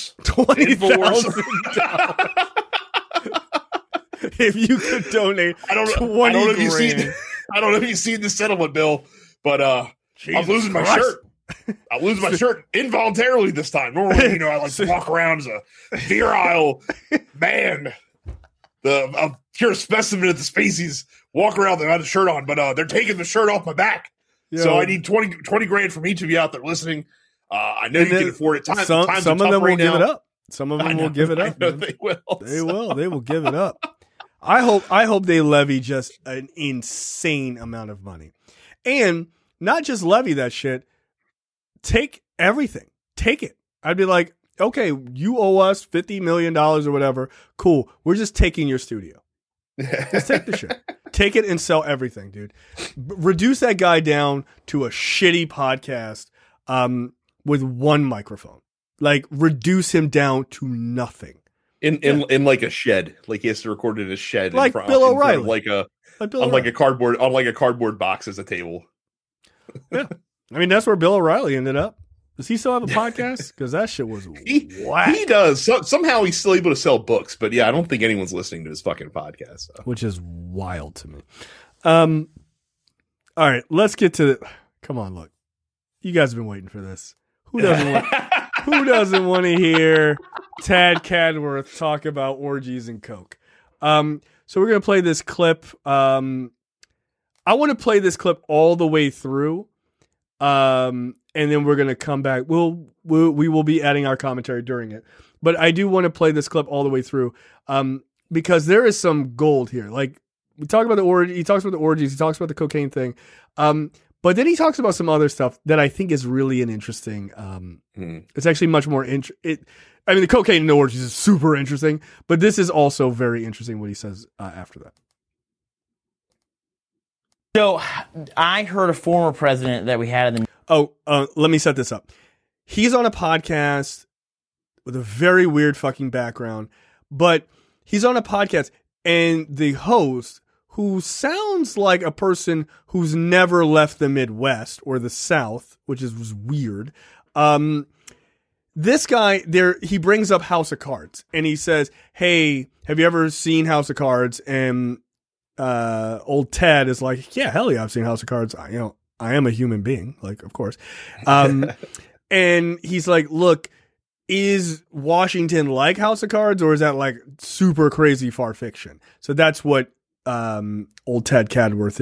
$20,000. If you could donate, I don't know if you've seen the settlement bill, but I'm losing my shirt. I'm losing my shirt involuntarily this time. Normally, I like to walk around as a virile man, a pure specimen of the species, walk around without a shirt on, but they're taking the shirt off my back. Yo. So I need 20 grand from each of you out there listening. I know you can afford it. Some of them will give it up. Some of them will give it up. I know they will. They will. They will give it up. I hope they levy just an insane amount of money. And not just levy that shit, take everything. Take it. I'd be like, okay, you owe us $50 million or whatever. Cool. We're just taking your studio. Just take the shit. Take it and sell everything, dude. Reduce that guy down to a shitty podcast with one microphone. Like, reduce him down to nothing. In like a shed. Like he has to record it in a shed. Like Bill O'Reilly. Like a cardboard box as a table. Yeah. I mean, that's where Bill O'Reilly ended up. Does he still have a podcast? Because that shit was whack. He does. Somehow he's still able to sell books, but yeah, I don't think anyone's listening to his fucking podcast. So. Which is wild to me. All right, let's get to come on, look. You guys have been waiting for this. Who doesn't want to hear Tad Cadworth talk about orgies and coke? So we're going to play this clip. I want to play this clip all the way through. And then we're going to come back. We will be adding our commentary during it. But I do want to play this clip all the way through because there is some gold here. Like, we talk about the orgy. He talks about the orgies. He talks about the cocaine thing. But then he talks about some other stuff that I think is really an interesting. It's actually much more interesting. I mean, the cocaine and the orgies is super interesting, but this is also very interesting what he says after that. So I heard a former president that we had in the... let me set this up. He's on a podcast with a very weird fucking background, but he's on a podcast and the host, who sounds like a person who's never left the Midwest or the South, which is weird. This guy there, he brings up House of Cards and he says, "Hey, have you ever seen House of Cards?" And old Ted is like, "Yeah, hell yeah, I've seen House of Cards. I am a human being, like, of course." And he's like, "Look, is Washington like House of Cards, or is that like super crazy far fiction?" So that's what old Ted Cadworth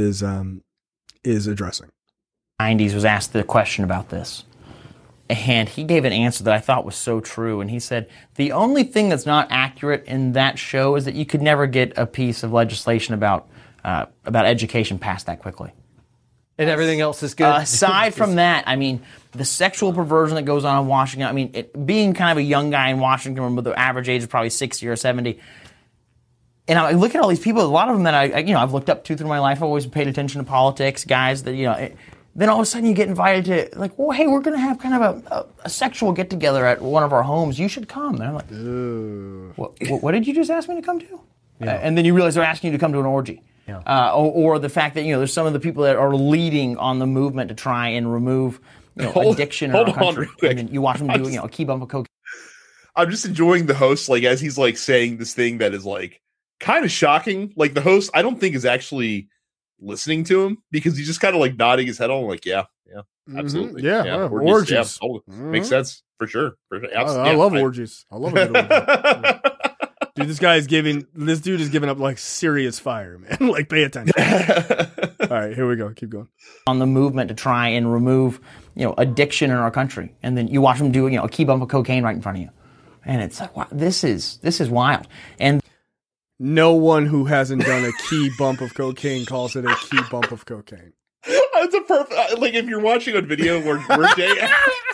is addressing. 90s was asked the question about this, and he gave an answer that I thought was so true. And he said, the only thing that's not accurate in that show is that you could never get a piece of legislation about education passed that quickly. And everything else is good. Aside from that, I mean, the sexual perversion that goes on in Washington, I mean, being kind of a young guy in Washington, with the average age is probably 60 or 70, and I look at all these people, a lot of them that I've looked up to through my life. I've always paid attention to politics, guys that, then all of a sudden you get invited to, like, well, hey, we're going to have kind of a sexual get-together at one of our homes. You should come. And I'm like, what did you just ask me to come to? Yeah. And then you realize they're asking you to come to an orgy. Yeah. Or the fact that, there's some of the people that are leading on the movement to try and remove addiction in our country. Hold on real quick. And you watch them do a key bump of cocaine. I'm just enjoying the host, like, as he's, like, saying this thing that is, like, kind of shocking. Like, the host, I don't think is actually listening to him because he's just kind of, like, nodding his head on, like, yeah, absolutely. Yeah, orgies. Yeah, totally. Makes sense, for sure. I love orgies. I love it. Dude, this dude is giving up like serious fire, man. Like, pay attention. All right, here we go. Keep going. On the movement to try and remove, addiction in our country, and then you watch them do, a key bump of cocaine right in front of you, and it's like, wow, this is wild. And no one who hasn't done a key bump of cocaine calls it a key bump of cocaine. It's a perfect, like, if you're watching a video where Jay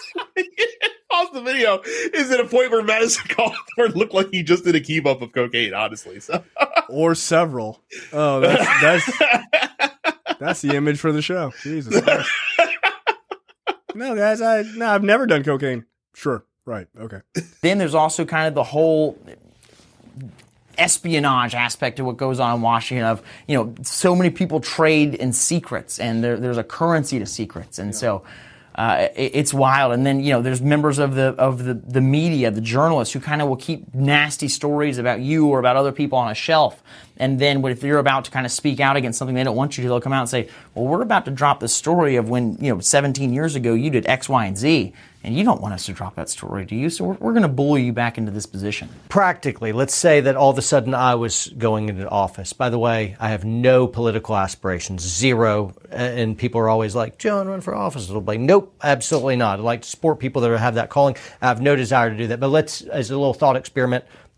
pause the video, is at a point where Madison Cawthorn looked like he just did a key bump of cocaine, honestly. So. Or several. Oh, that's the image for the show. Jesus Christ. No, guys, I've never done cocaine. Sure. Right. Okay. Then there's also kind of the whole espionage aspect to what goes on in Washington of, so many people trade in secrets, and there's a currency to secrets. And so it's wild. And then, there's members of the media, the journalists, who kind of will keep nasty stories about you or about other people on a shelf. And then if you're about to kind of speak out against something they don't want you to, they'll come out and say, well, we're about to drop the story of when, 17 years ago you did X, Y, and Z. And you don't want us to drop that story, do you? So we're going to bully you back into this position. Practically, let's say that all of a sudden I was going into office. By the way, I have no political aspirations, zero. And people are always like, John, run for office. It'll be, nope, absolutely not. I like to support people that have that calling. I have no desire to do that. But let's, as a little thought experiment,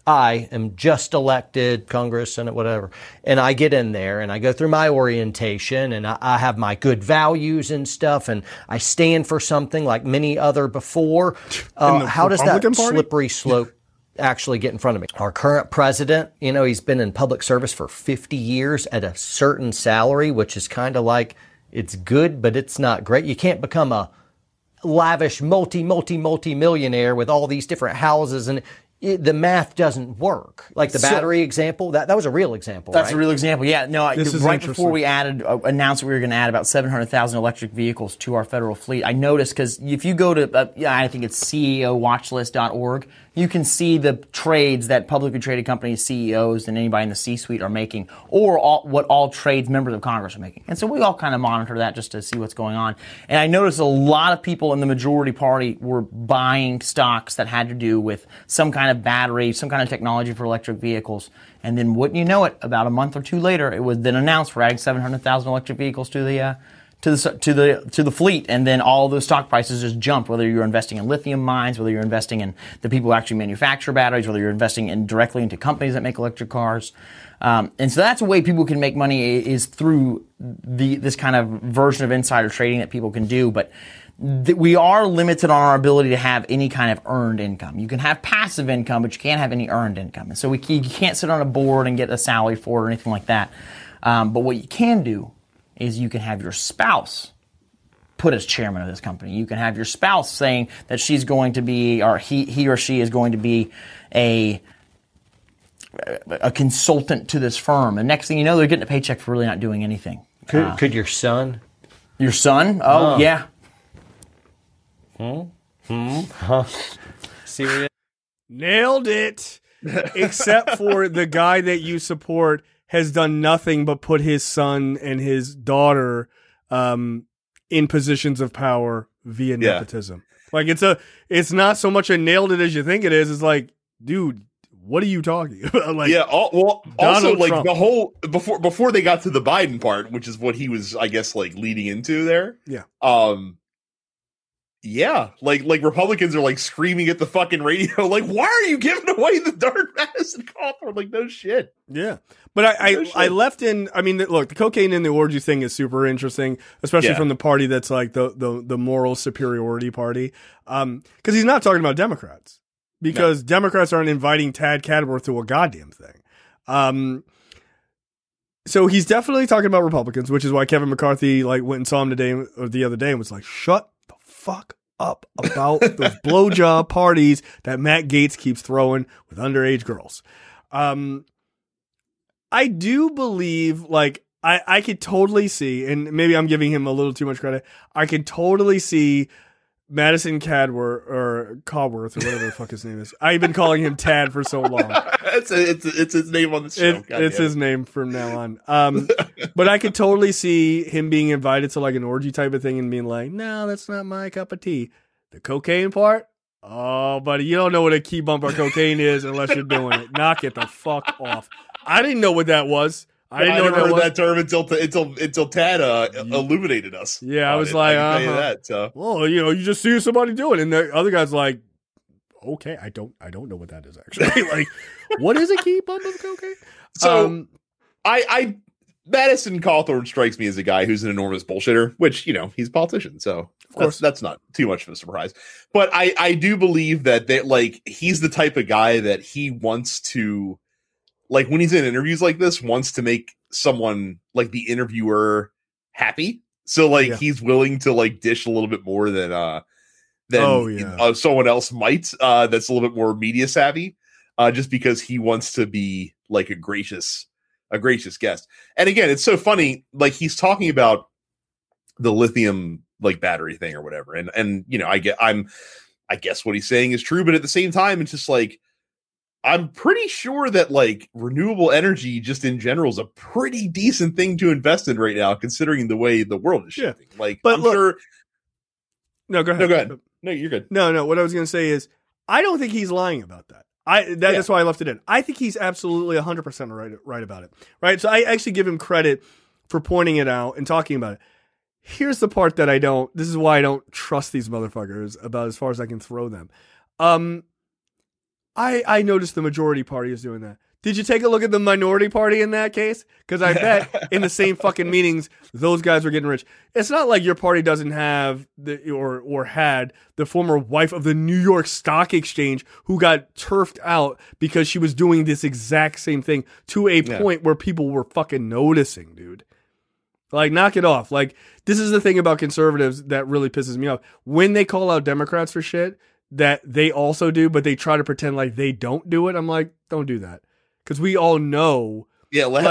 I am just elected, Congress, Senate, whatever, and I get in there and I go through my orientation and I have my good values and stuff, and I stand for something like many other before. How does that slippery slope actually get in front of me? Our current president, he's been in public service for 50 years at a certain salary, which is kind of like, it's good, but it's not great. You can't become a lavish multi-millionaire with all these different houses, and the math doesn't work. Like the battery example, that was a real example. That's right? a real example. Yeah, no. Right before we announced we were going to add about 700,000 electric vehicles to our federal fleet, I noticed, because if you go to, I think it's CEOwatchlist.org, you can see the trades that publicly traded companies, CEOs, and anybody in the C-suite are making, or what all trades members of Congress are making. And so we all kind of monitor that just to see what's going on. And I noticed a lot of people in the majority party were buying stocks that had to do with some kind of battery, some kind of technology for electric vehicles. And then wouldn't you know it, about a month or two later, it was then announced we're adding 700,000 electric vehicles to the fleet, and then all those stock prices just jumped, whether you're investing in lithium mines, whether you're investing in the people who actually manufacture batteries, whether you're investing directly into companies that make electric cars. And so that's a way people can make money, is through this kind of version of insider trading that people can do. But we are limited on our ability to have any kind of earned income. You can have passive income, but you can't have any earned income. And so you can't sit on a board and get a salary for it or anything like that. But what you can do is you can have your spouse put as chairman of this company. You can have your spouse saying that she's going to be, or he or she is going to be a consultant to this firm. And next thing you know, they're getting a paycheck for really not doing anything. Could your son? Your son? Oh, yeah. Serious? Nailed it. Except for the guy that you support has done nothing but put his son and his daughter in positions of power via nepotism. Like it's not so much a nailed it as you think it is. It's like, dude, what are you talking about? Like, also like Trump. the whole before they got to the Biden part, which is what he was, I guess, like leading into there. Yeah. Yeah, like Republicans are like screaming at the fucking radio, like, why are you giving away the darn Madison Cawthorn? Like, no shit. Yeah. But I left in, I mean, look, the cocaine in the orgy thing is super interesting, especially from the party that's like the moral superiority party. Because he's not talking about Democrats. Because Democrats aren't inviting Tad Cadworth to a goddamn thing. So he's definitely talking about Republicans, which is why Kevin McCarthy like went and saw him the other day and was like, shut the fuck up about those blowjob parties that Matt Gaetz keeps throwing with underage girls. I do believe, like, I could totally see, and maybe I'm giving him a little too much credit, I could totally see Madison Cadworth, or Cawworth, or whatever the fuck his name is. I've been calling him Tad for so long. It's his name on the show. It's his name from now on. But I could totally see him being invited to like an orgy type of thing and being like, no, that's not my cup of tea. The cocaine part? Oh, buddy, you don't know what a key bumper cocaine is unless you're doing it. Knock it the fuck off. I didn't know what that was. I didn't know never heard that term until Tad illuminated us. Yeah, I was like, I can tell you that. So. Well, you just see somebody do it, and the other guy's like, okay, I don't know what that is actually. Like, what is a key bump of cocaine? So, I Madison Cawthorn strikes me as a guy who's an enormous bullshitter, which, he's a politician, so of course that's not too much of a surprise. But I do believe that he's the type of guy that he wants to, like, when he's in interviews like this, wants to make someone, like, the interviewer happy. So, like, he's willing to, like, dish a little bit more than someone else might, that's a little bit more media savvy, just because he wants to be, like, a gracious guest. And again, it's so funny, like, he's talking about the lithium, like, battery thing or whatever. And I guess what he's saying is true, but at the same time, it's just like, I'm pretty sure that, like, renewable energy just in general is a pretty decent thing to invest in right now, considering the way the world is shifting. Like, but sure. No, go ahead. No, go ahead. No, you're good. No. What I was going to say is, I don't think he's lying about that. That's why I left it in. I think he's absolutely 100% right about it. Right. So I actually give him credit for pointing it out and talking about it. Here's the part that this is why I don't trust these motherfuckers about as far as I can throw them. I noticed the majority party is doing that. Did you take a look at the minority party in that case? Because I bet in the same fucking meetings, those guys were getting rich. It's not like your party doesn't have or had the former wife of the New York Stock Exchange who got turfed out because she was doing this exact same thing to a point where people were fucking noticing, dude. Like, knock it off. Like, this is the thing about conservatives that really pisses me off. When they call out Democrats for shit that they also do, but they try to pretend like they don't do it, I'm like, don't do that. Because we all know. Yeah, last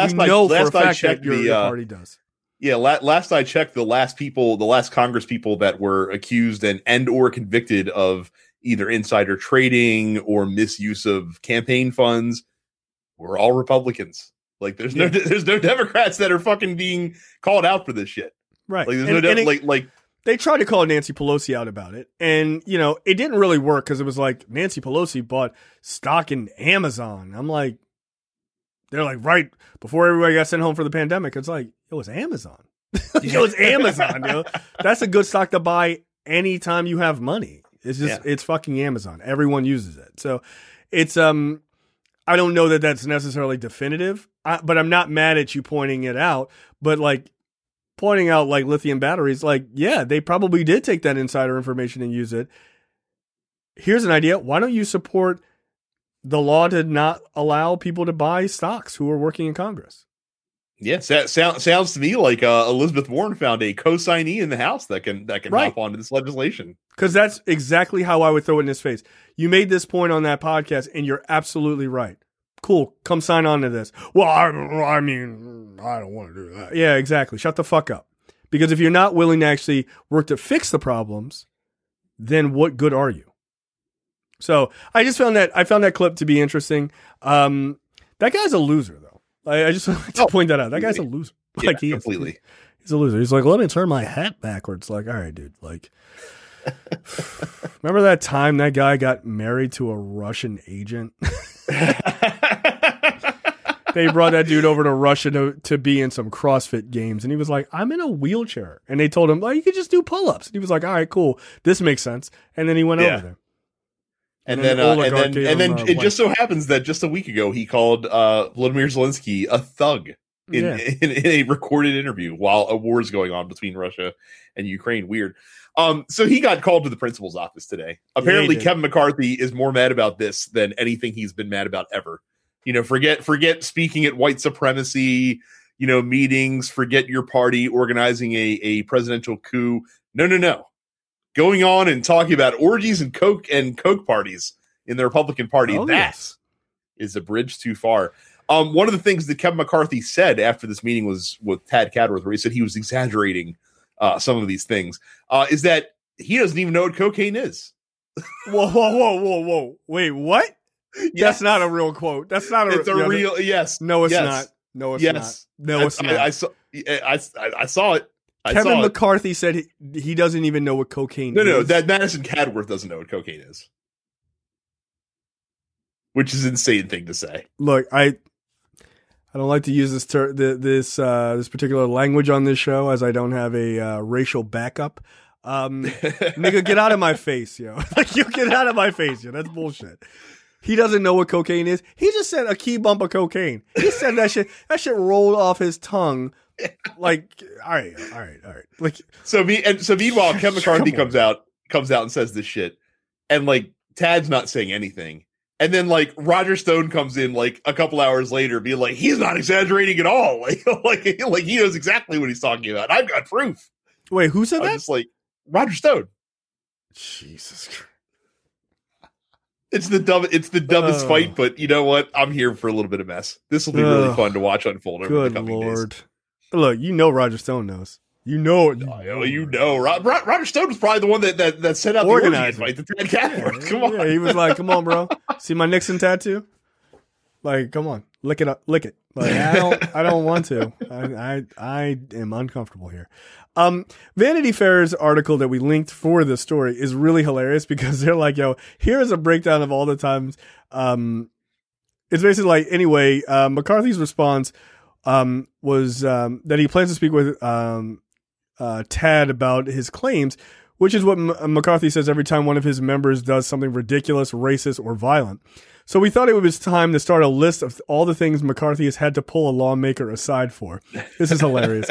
I checked, your party does. Yeah, last I checked, the last Congress people that were accused and or convicted of either insider trading or misuse of campaign funds were all Republicans. Like, there's no Democrats that are fucking being called out for this shit. Right. Like, there's they tried to call Nancy Pelosi out about it, and it didn't really work because it was like Nancy Pelosi bought stock in Amazon. I'm like, they're like, right before everybody got sent home for the pandemic, it's like, it was Amazon. It was Amazon, That's a good stock to buy anytime you have money. It's just it's fucking Amazon. Everyone uses it, so it's I don't know that that's necessarily definitive, but I'm not mad at you pointing it out. But like, pointing out like lithium batteries, like, yeah, they probably did take that insider information and use it. Here's an idea. Why don't you support the law to not allow people to buy stocks who are working in Congress? Yes, that sounds to me like Elizabeth Warren found a co-signee in the House that can hop onto this legislation. Because that's exactly how I would throw it in his face. You made this point on that podcast, and you're absolutely right. Cool, come sign on to this. Well, I mean, I don't want to do that. Yeah, exactly. Shut the fuck up. Because if you're not willing to actually work to fix the problems, then what good are you? So I just found that clip to be interesting. That guy's a loser, though. I just want to point that out. That guy's a loser. Like, he completely. Is. He's a loser. He's like, let me turn my hat backwards. Like, all right, dude. Like, remember that time that guy got married to a Russian agent? They brought that dude over to Russia to be in some CrossFit games. And he was like, I'm in a wheelchair. And they told him, you could just do pull-ups. And he was like, all right, cool. This makes sense. And then he went over there. And then it just so happens that just a week ago, he called Vladimir Zelensky a thug in a recorded interview while a war is going on between Russia and Ukraine. Weird. So he got called to the principal's office today. Apparently, Kevin McCarthy is more mad about this than anything he's been mad about ever. Forget speaking at white supremacy, meetings, forget your party organizing a presidential coup. No. Going on and talking about orgies and coke parties in the Republican Party. Is a bridge too far. One of the things that Kevin McCarthy said after this meeting was with Tad Cadworth, where he said he was exaggerating some of these things, is that he doesn't even know what cocaine is. Whoa. Wait, what? Yes. That's not a real quote. That's not a. It's a real. Yes. No, it's not. No, it's not. No, it's not. I saw it. Kevin McCarthy said he doesn't even know what cocaine is. No, that Madison Cadworth doesn't know what cocaine is. Which is an insane thing to say. Look, I don't like to use this this particular language on this show, as I don't have a racial backup. Nigga, get out of my face, yo. Like, you get out of my face, yo. That's bullshit. He doesn't know what cocaine is. He just said a key bump of cocaine. He said that shit. That shit rolled off his tongue. Like, all right. Like, meanwhile, Kevin McCarthy comes out and says this shit, and like Tad's not saying anything, and then like Roger Stone comes in like a couple hours later, being like, he's not exaggerating at all, like he knows exactly what he's talking about. I've got proof. Wait, who said that? Just like Roger Stone. Jesus Christ. It's the dumbest fight, but you know what? I'm here for a little bit of mess. This will be really fun to watch unfold over the coming days. Look, Roger Stone knows. Roger Stone was probably the one that sent out the organized fight. The Tad Cadworth. Come on. Yeah, he was like, "Come on, bro. See my Nixon tattoo? Like, come on, lick it up, lick it." Like, I don't want to. I am uncomfortable here. Vanity Fair's article that we linked for this story is really hilarious because they're like, "Yo, here's a breakdown of all the times." It's basically like, anyway, McCarthy's response was that he plans to speak with Tad about his claims, which is what McCarthy says every time one of his members does something ridiculous, racist, or violent. So we thought it was time to start a list of all the things McCarthy has had to pull a lawmaker aside for. This is hilarious.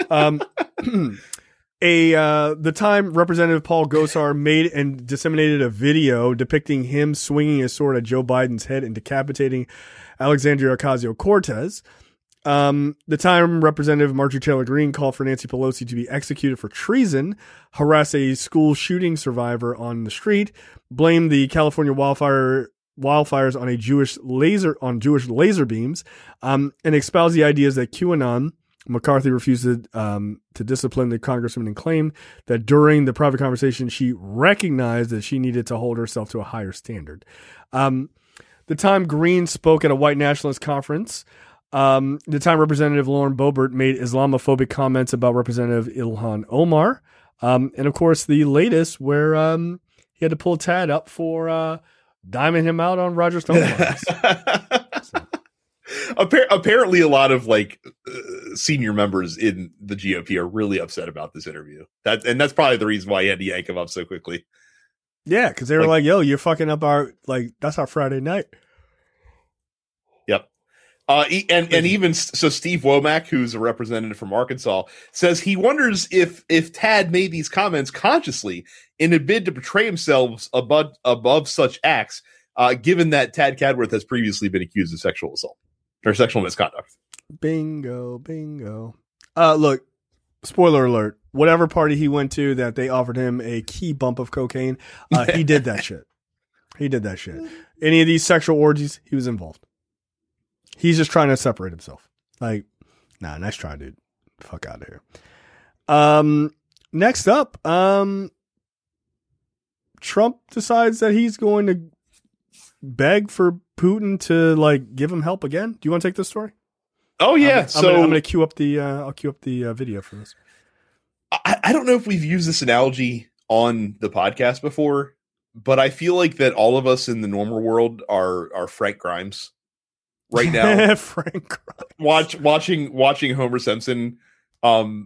The time Representative Paul Gosar made and disseminated a video depicting him swinging his sword at Joe Biden's head and decapitating Alexandria Ocasio-Cortez. The time Representative Marjorie Taylor Greene called for Nancy Pelosi to be executed for treason, harassed a school shooting survivor on the street, blamed the California wildfires on Jewish laser beams, and espoused the ideas that QAnon. McCarthy refused to discipline the congresswoman and claimed that during the private conversation, she recognized that she needed to hold herself to a higher standard. The time Greene spoke at a white nationalist conference, the time Representative Lauren Boebert made Islamophobic comments about Representative Ilhan Omar, and of course the latest where he had to pull Tad up for diming him out on Roger Stone. Apparently, a lot of senior members in the GOP are really upset about this interview. That's probably the reason why he had to yank him up so quickly. Yeah, because they were like, "Yo, you're fucking up that's our Friday night." Yep. And even so, Steve Womack, who's a representative from Arkansas, says he wonders if Tad made these comments consciously in a bid to portray himself above such acts, given that Tad Cadworth has previously been accused of sexual assault or sexual misconduct. Bingo. Look, spoiler alert. Whatever party he went to that they offered him a key bump of cocaine, he did that shit. Any of these sexual orgies, he was involved. He's just trying to separate himself. Nice try, dude. Fuck out of here. Next up, Trump decides that he's going to beg for Putin to give him help again. Do you want to take this story? Oh yeah. I'm going to queue up the video for this. I don't know if we've used this analogy on the podcast before, but I feel like that all of us in the normal world are Frank Grimes right now. Frank Grimes. Watching Homer Simpson, do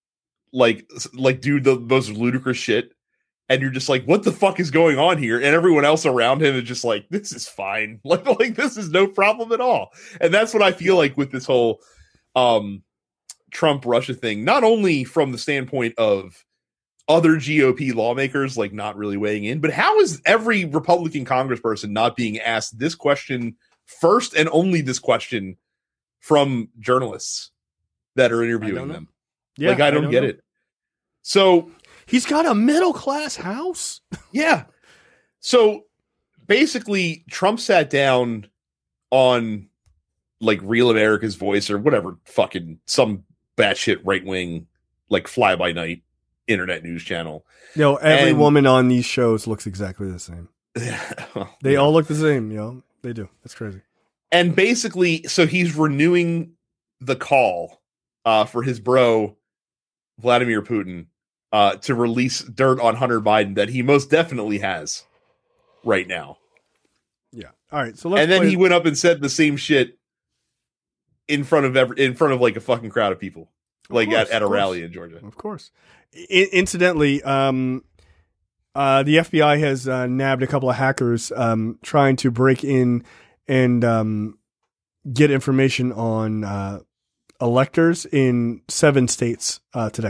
the most ludicrous shit, and you're just like, what the fuck is going on here? And everyone else around him is just like, this is fine. Like this is no problem at all. And that's what I feel like with this whole Trump Russia thing, not only from the standpoint of other GOP lawmakers not really weighing in, but how is every Republican congressperson not being asked this question first and only this question from journalists that are interviewing them? Yeah, I don't get it. So he's got a middle class house. Yeah. So basically, Trump sat down on Real America's Voice or whatever, fucking some batshit right wing, fly by night internet news channel. Every woman on these shows looks exactly the same. They all look the same, They do. That's crazy. And basically, so he's renewing the call for his bro, Vladimir Putin, to release dirt on Hunter Biden that he most definitely has right now. Yeah. All right. So he went up and said the same shit in front of a fucking crowd of people, at a rally in Georgia. Of course. Incidentally, the FBI has nabbed a couple of hackers trying to break in and get information on electors in 7 states today.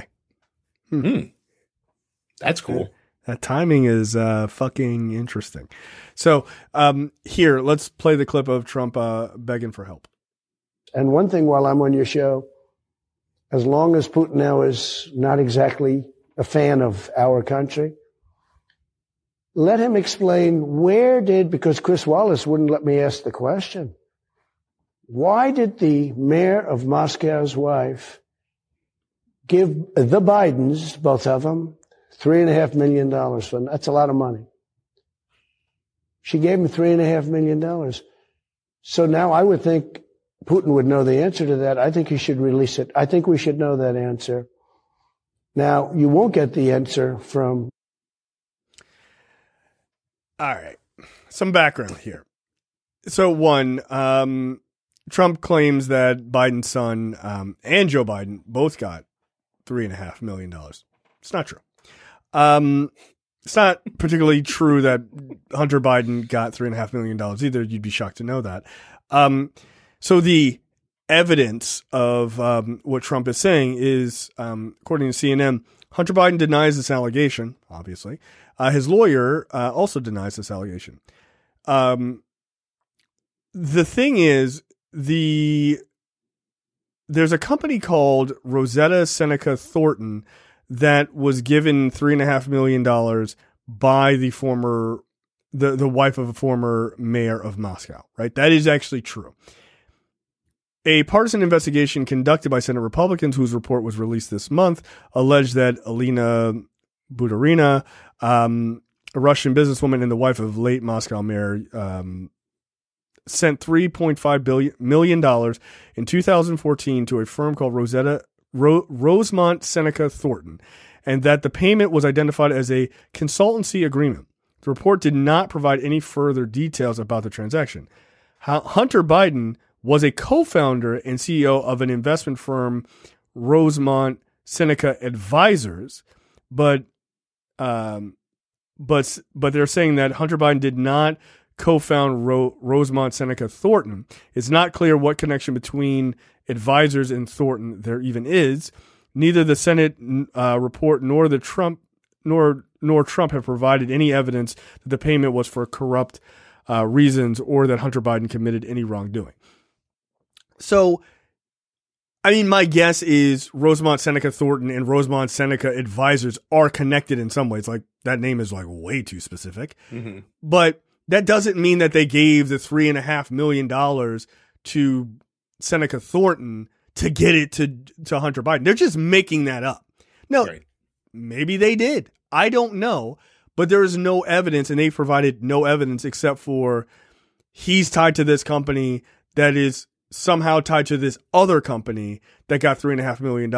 That's cool. That timing is fucking interesting. So here, let's play the clip of Trump begging for help. And one thing while I'm on your show, as long as Putin now is not exactly a fan of our country, let him explain because Chris Wallace wouldn't let me ask the question. Why did the mayor of Moscow's wife give the Bidens, both of them, $3.5 million for them? That's a lot of money. She gave him $3.5 million. So now I would think Putin would know the answer to that. I think he should release it. I think we should know that answer. Now, you won't get the answer from... All right. Some background here. So one, Trump claims that Biden's son and Joe Biden both got $3.5 million. It's not true. It's not particularly true that Hunter Biden got $3.5 million either. You'd be shocked to know that. So the evidence of what Trump is saying is, according to CNN, Hunter Biden denies this allegation, obviously. His lawyer also denies this allegation. The thing is, there's a company called Rosetta Seneca Thornton that was given $3.5 million by the wife of a former mayor of Moscow, right? That is actually true. A partisan investigation conducted by Senate Republicans, whose report was released this month, alleged that Alina Budarina, a Russian businesswoman and the wife of late Moscow mayor, sent $3.5 million in 2014 to a firm called Rosemont Seneca Thornton, and that the payment was identified as a consultancy agreement. The report did not provide any further details about the transaction. Hunter Biden was a co-founder and CEO of an investment firm, Rosemont Seneca Advisors, but they're saying that Hunter Biden did not co-found Rosemont Seneca Thornton. It's not clear what connection between advisors and Thornton there even is. Neither the Senate report nor Trump have provided any evidence that the payment was for corrupt reasons or that Hunter Biden committed any wrongdoing. So, I mean, my guess is Rosemont Seneca Thornton and Rosemont Seneca Advisors are connected in some ways. Like, that name is like way too specific. Mm-hmm. But that doesn't mean that they gave the $3.5 million to Seneca Thornton to get it to Hunter Biden. They're just making that up. No, right. Maybe they did. I don't know. But there is no evidence, and they provided no evidence except for he's tied to this company that is somehow tied to this other company that got $3.5 million.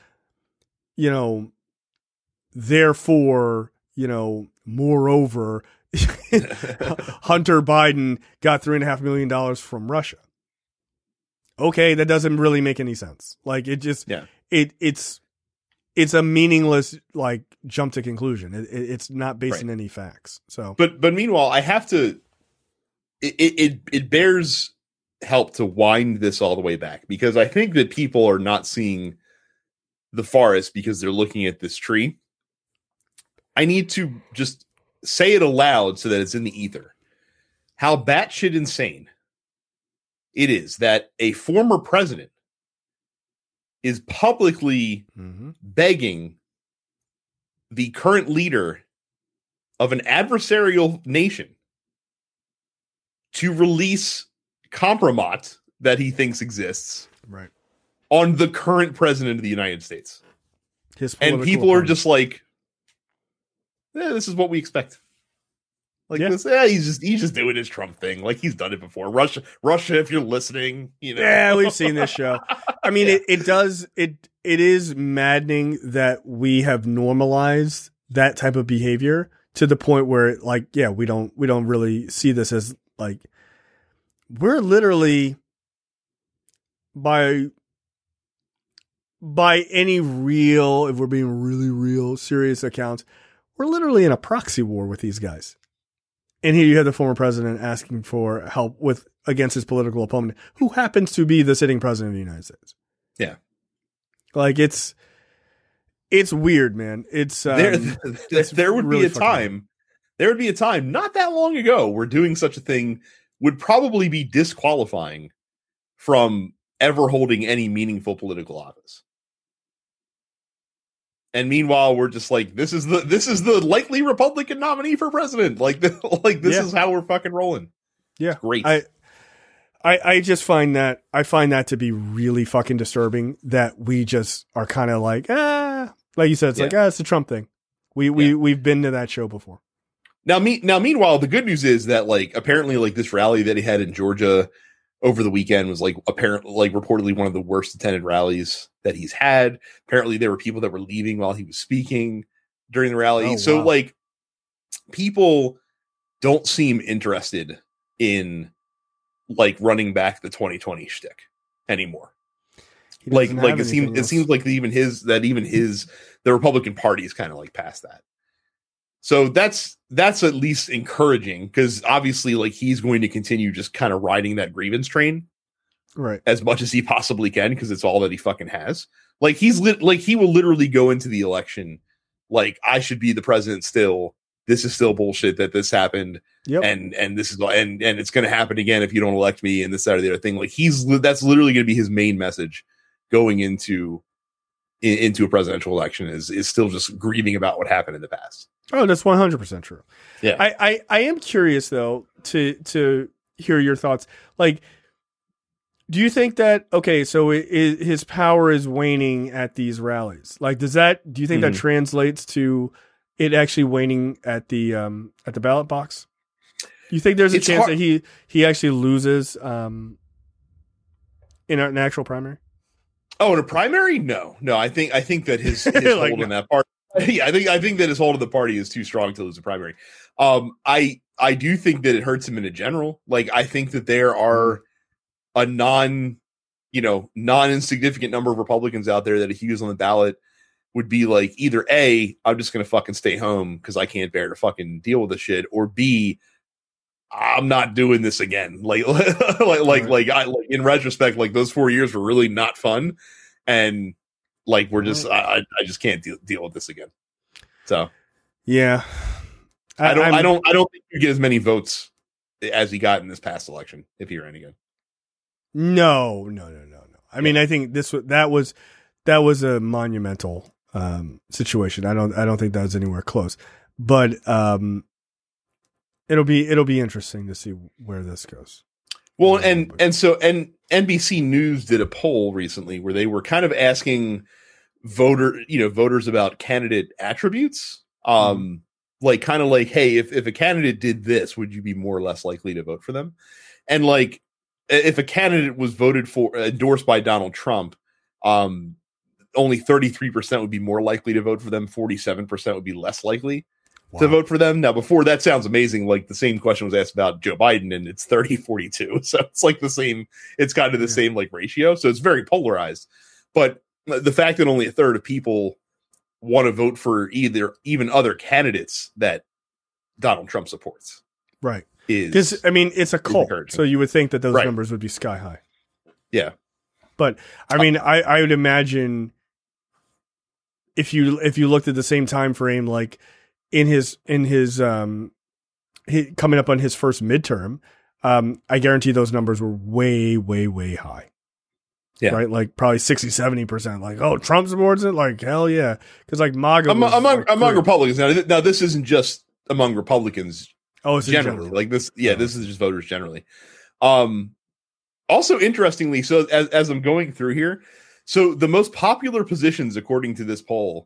Therefore, moreover, Hunter Biden got $3.5 million from Russia. Okay, that doesn't really make any sense. Like, it just, it's a meaningless, like, jump to conclusion. It's not based on any facts. So, but meanwhile, I have to, it bears help to wind this all the way back, because I think that people are not seeing the forest because they're looking at this tree. I need to just say it aloud so that it's in the ether. How batshit insane it is that a former president is publicly begging the current leader of an adversarial nation to release compromat that he thinks exists on the current president of the United States. And people are just like, this is what we expect. Like this, he's just doing his Trump thing. Like, he's done it before. Russia, if you're listening, Yeah, we've seen this show. I mean, it is maddening that we have normalized that type of behavior to the point where, like, we don't really see this as, like, we're literally by any real, if we're being really real, serious accounts, we're literally in a proxy war with these guys. And here you have the former president asking for help against his political opponent, who happens to be the sitting president of the United States. Yeah. Like, it's weird, man. It's there would really be a time. There would be a time not that long ago where doing such a thing would probably be disqualifying from ever holding any meaningful political office. And meanwhile, we're just like, this is the likely Republican nominee for president. Like this is how we're fucking rolling. Yeah, it's great. I just find that to be really fucking disturbing. That we just are kind of like, like you said, it's like, it's a Trump thing. We've been to that show before. Now, meanwhile, the good news is that, like, apparently, like, this rally that he had in Georgia over the weekend was, like, apparently, like, reportedly one of the worst attended rallies that he's had. Apparently, there were people that were leaving while he was speaking during the rally. Oh, so, wow. like, people don't seem interested in, like, running back the 2020 shtick anymore. Like it seems like the Republican Party is kind of, like, past that. So that's at least encouraging, because obviously, like, he's going to continue just kind of riding that grievance train Right. as much as he possibly can, because it's all that he fucking has. Like, he will literally go into the election like, I should be the president still. This is still bullshit that this happened. Yep. And this is and it's going to happen again if you don't elect me, and this, that, or the other thing. Like, that's literally going to be his main message going into a presidential election, is still just grieving about what happened in the past. Oh, that's 100% true. Yeah. I am curious though to hear your thoughts. Like, do you think that, okay, so his power is waning at these rallies? Like, do you think that translates to it actually waning at the ballot box? Do you think there's a chance that he actually loses in an actual primary? Oh, in a primary? No. I think that his like, hold on that part. Yeah, I think that his hold of the party is too strong to lose a primary. I do think that it hurts him in a general. Like, I think that there are a non-insignificant number of Republicans out there that if he was on the ballot would be like, either A, I'm just going to fucking stay home because I can't bear to fucking deal with this shit, or B, I'm not doing this again. Like in retrospect, like, those 4 years were really not fun. And like, we're just, I just can't deal with this again. So, yeah, I don't think you get as many votes as he got in this past election if he ran again. No. I mean, I think that was a monumental situation. I don't think that was anywhere close, but it'll be interesting to see where this goes. Well, and NBC News did a poll recently where they were kind of asking voters about candidate attributes. Like, kind of like, hey, if a candidate did this, would you be more or less likely to vote for them? And like, if a candidate was endorsed by Donald Trump, only 33% would be more likely to vote for them. 47% would be less likely to vote for them. Now, before, that sounds amazing. Like, the same question was asked about Joe Biden, and it's 30-42. So it's like the same, it's kind of the same like ratio. So it's very polarized. But the fact that only a third of people want to vote for even other candidates that Donald Trump supports. Right. Because, I mean, it's a cult. So you would think that those right. numbers would be sky high. Yeah. But I mean, I would imagine if you looked at the same time frame, like in his coming up on his first midterm, I guarantee those numbers were way, way, way high. Yeah. Right. Like probably 60-70%. Like, oh, Trump supports it. Like, hell yeah. Because like MAGA among Republicans. Now this isn't just among Republicans. Oh, it's generally like this. Yeah. This is just voters generally. Also, interestingly, so as I'm going through here, so the most popular positions according to this poll,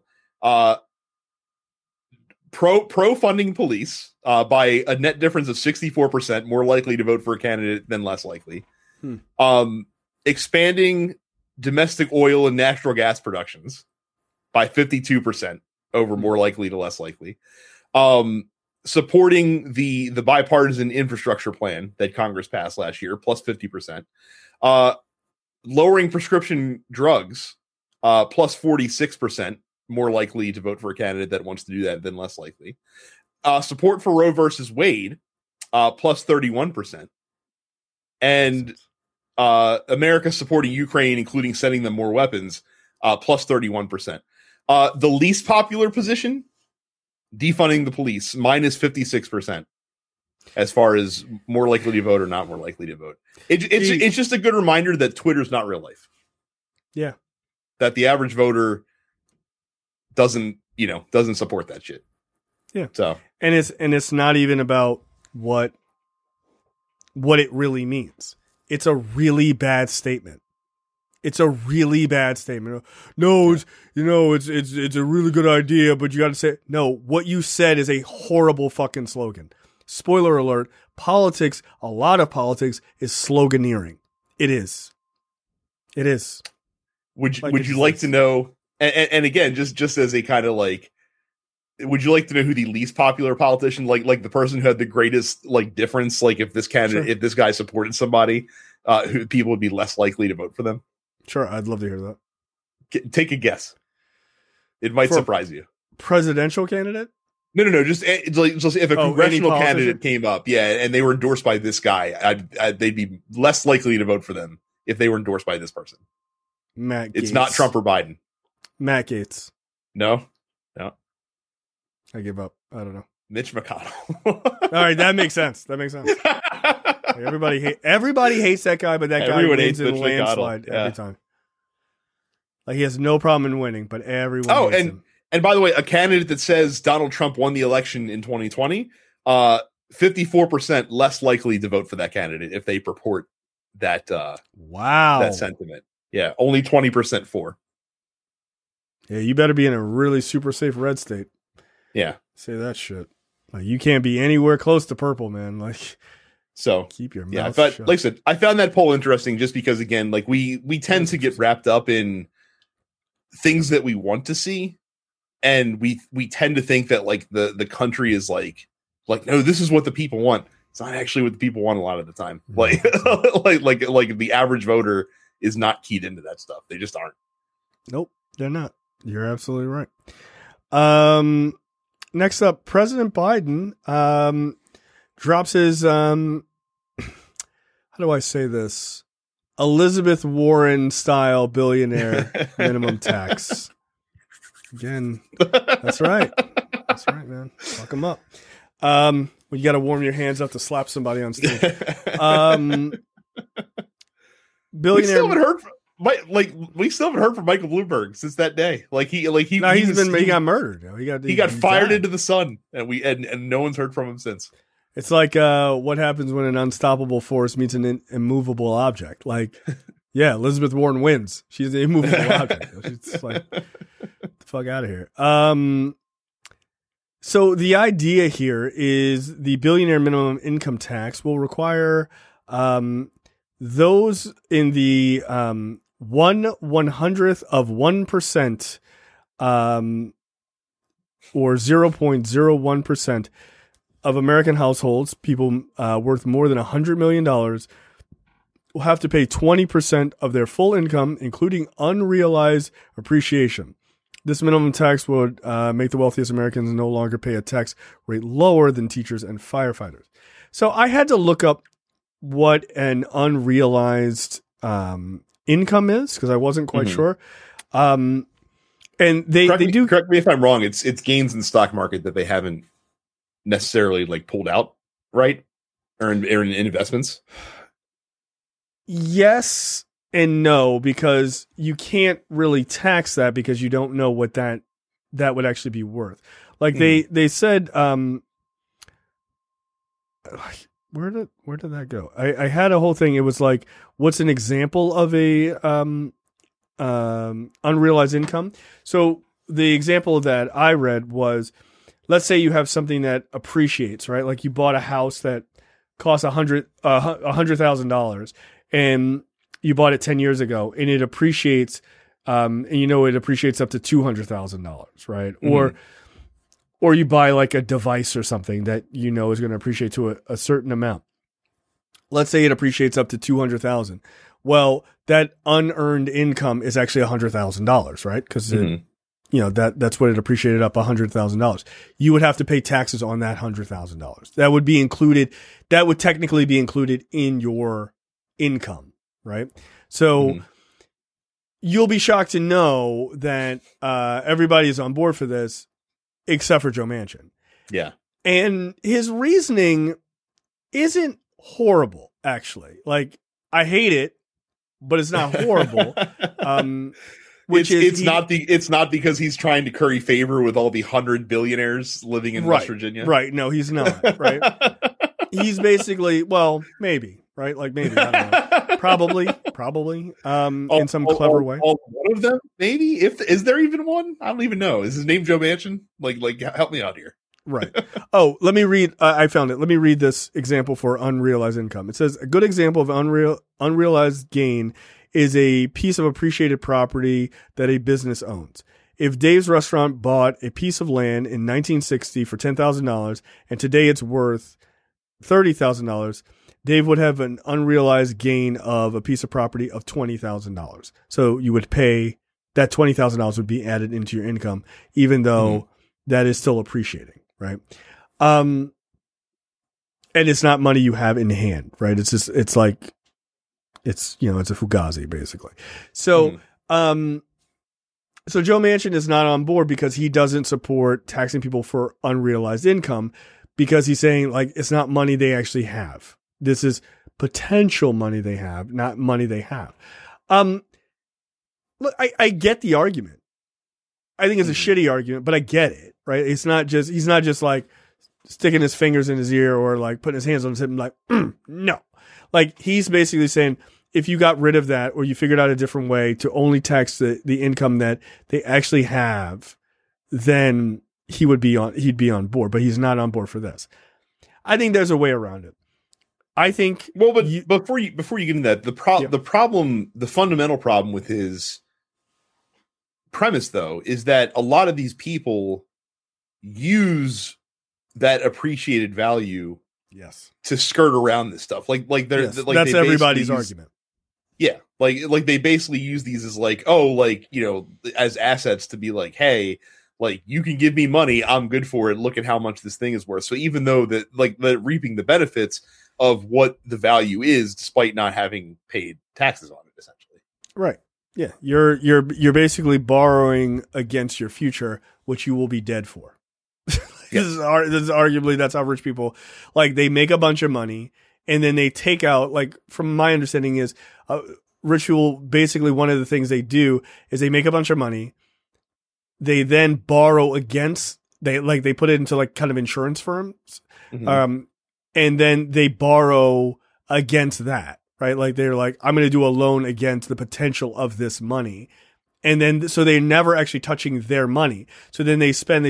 pro funding police by a net difference of 64%, more likely to vote for a candidate than less likely. Expanding domestic oil and natural gas productions by 52% over more likely to less likely. Supporting the bipartisan infrastructure plan that Congress passed last year, plus 50%. Lowering prescription drugs, plus 46%, more likely to vote for a candidate that wants to do that than less likely. Support for Roe versus Wade, plus 31%. And America supporting Ukraine, including sending them more weapons, plus 31%. The least popular position, defunding the police, minus 56%, as far as more likely to vote or not more likely to vote. It's just a good reminder that Twitter's not real life. Yeah. That the average voter doesn't support that shit. Yeah. So and it's not even about what it really means. It's a really bad statement. It's a really bad statement. No, it's a really good idea, but you got to say no. What you said is a horrible fucking slogan. Spoiler alert: politics, a lot of politics, is sloganeering. It is. It is. Would you like to know? And again, just as a kind of like, would you like to know who the least popular politician, like the person who had the greatest like difference, like if this candidate, if this guy supported somebody, who people would be less likely to vote for them? Sure, I'd love to hear that. Take a guess. It might surprise you. Presidential candidate? No. Just if a Oh, congressional any candidate politician? came up, and they were endorsed by this guy, they'd be less likely to vote for them if they were endorsed by this person. Matt It's Gaetz. not Trump or Biden. Matt Gaetz. No, I give up. I don't know. Mitch McConnell. All right, that makes sense. Like, everybody hates that guy, but that guy Everyone wins hates in a Mitch landslide McConnell, yeah. every time. Like, he has no problem in winning, but everyone hates him. And by the way, a candidate that says Donald Trump won the election in 2020, 54% less likely to vote for that candidate if they purport that Wow. that sentiment. Yeah, only 20% for. Yeah, you better be in a really super safe red state. Yeah. Say that shit. Like, you can't be anywhere close to purple, man. Like, So keep your mouth yeah, shut. but like I said, I found that poll interesting just because, again, like we tend to get wrapped up in things that we want to see, and we tend to think that like the country is like no, this is what the people want. It's not actually what the people want a lot of the time. Like like the average voter is not keyed into that stuff. They just aren't. Nope, they're not. You're absolutely right. Next up, President Biden drops his how do I say this? Elizabeth Warren style billionaire minimum tax. Again, that's right. That's right, man. Fuck them up. Well, you got to warm your hands up to slap somebody on stage. Billionaire. We still haven't heard from, we still haven't heard from Michael Bloomberg since that day. He got murdered. He got fired died. into the sun, and no one's heard from him since. It's like what happens when an unstoppable force meets an immovable object. Like, yeah, Elizabeth Warren wins. She's an immovable object. She's like, get the fuck out of here. So the idea here is the billionaire minimum income tax will require those in the 1/100th of 1% or 0.01% of American households, people worth more than $100 million, will have to pay 20% of their full income, including unrealized appreciation. This minimum tax would make the wealthiest Americans no longer pay a tax rate lower than teachers and firefighters. So I had to look up what an unrealized income is because I wasn't quite sure. And they do. Correct me if I'm wrong. It's gains in the stock market that they haven't necessarily like pulled out, right? Or in investments. Yes and no, because you can't really tax that because you don't know what that would actually be worth. Like they said, where did that go? I had a whole thing. It was like, what's an example of a unrealized income? So the example that I read was, let's say you have something that appreciates, right? Like you bought a house that cost $100,000 and you bought it 10 years ago and it appreciates, and it appreciates up to $200,000, right? Mm-hmm. Or you buy like a device or something that is going to appreciate to a certain amount. Let's say it appreciates up to $200,000. Well, that unearned income is actually $100,000, right? Because that's what it appreciated up $100,000. You would have to pay taxes on that $100,000. That would be included. That would technically be included in your income, right? So you'll be shocked to know that everybody is on board for this, except for Joe Manchin. Yeah, and his reasoning isn't horrible, actually. Like, I hate it, but it's not horrible. It's not because he's trying to curry favor with all the 100 billionaires living in West Virginia. Right. No, he's not. Right. He's basically, well, maybe, right? Like maybe, I don't know. Probably, in some clever way. One of them, maybe. Is there even one? I don't even know. Is his name Joe Manchin? Like, help me out here. Right. Oh, let me read. I found it. Let me read this example for unrealized income. It says a good example of unrealized gain is a piece of appreciated property that a business owns. If Dave's Restaurant bought a piece of land in 1960 for $10,000 and today it's worth $30,000, Dave would have an unrealized gain of a piece of property of $20,000. So you would pay that $20,000 would be added into your income, even though that is still appreciating, right? And it's not money you have in hand, right? It's just, it's like, it's, you know, it's a fugazi basically. So, so Joe Manchin is not on board because he doesn't support taxing people for unrealized income, because he's saying like, it's not money they actually have. This is potential money they have, not money they have. Look, I get the argument. I think it's a shitty argument, but I get it, right? It's not just, he's not just like sticking his fingers in his ear or like putting his hands on his hip and like, no. Like he's basically saying, if you got rid of that or you figured out a different way to only tax the income that they actually have, then he'd be on board, but he's not on board for this. I think there's a way around it. I think, well, but before you get into that, the fundamental problem with his premise though, is that a lot of these people use that appreciated value to skirt around this stuff. Like that's everybody's argument. Yeah. Like they basically use these as like, oh, like, you know, as assets to be like, hey, like you can give me money, I'm good for it. Look at how much this thing is worth. So even though that like the reaping the benefits of what the value is, despite not having paid taxes on it, essentially. Right. Yeah. You're basically borrowing against your future, which you will be dead for. This is arguably, that's how rich people, like they make a bunch of money and then they take out, like from my understanding is rich people, basically one of the things they do is they make a bunch of money. They then borrow against, they put it into like kind of insurance firms. Mm-hmm. And then they borrow against that, right? Like they're like, I'm going to do a loan against the potential of this money. And then, so they're never actually touching their money. So then they spend.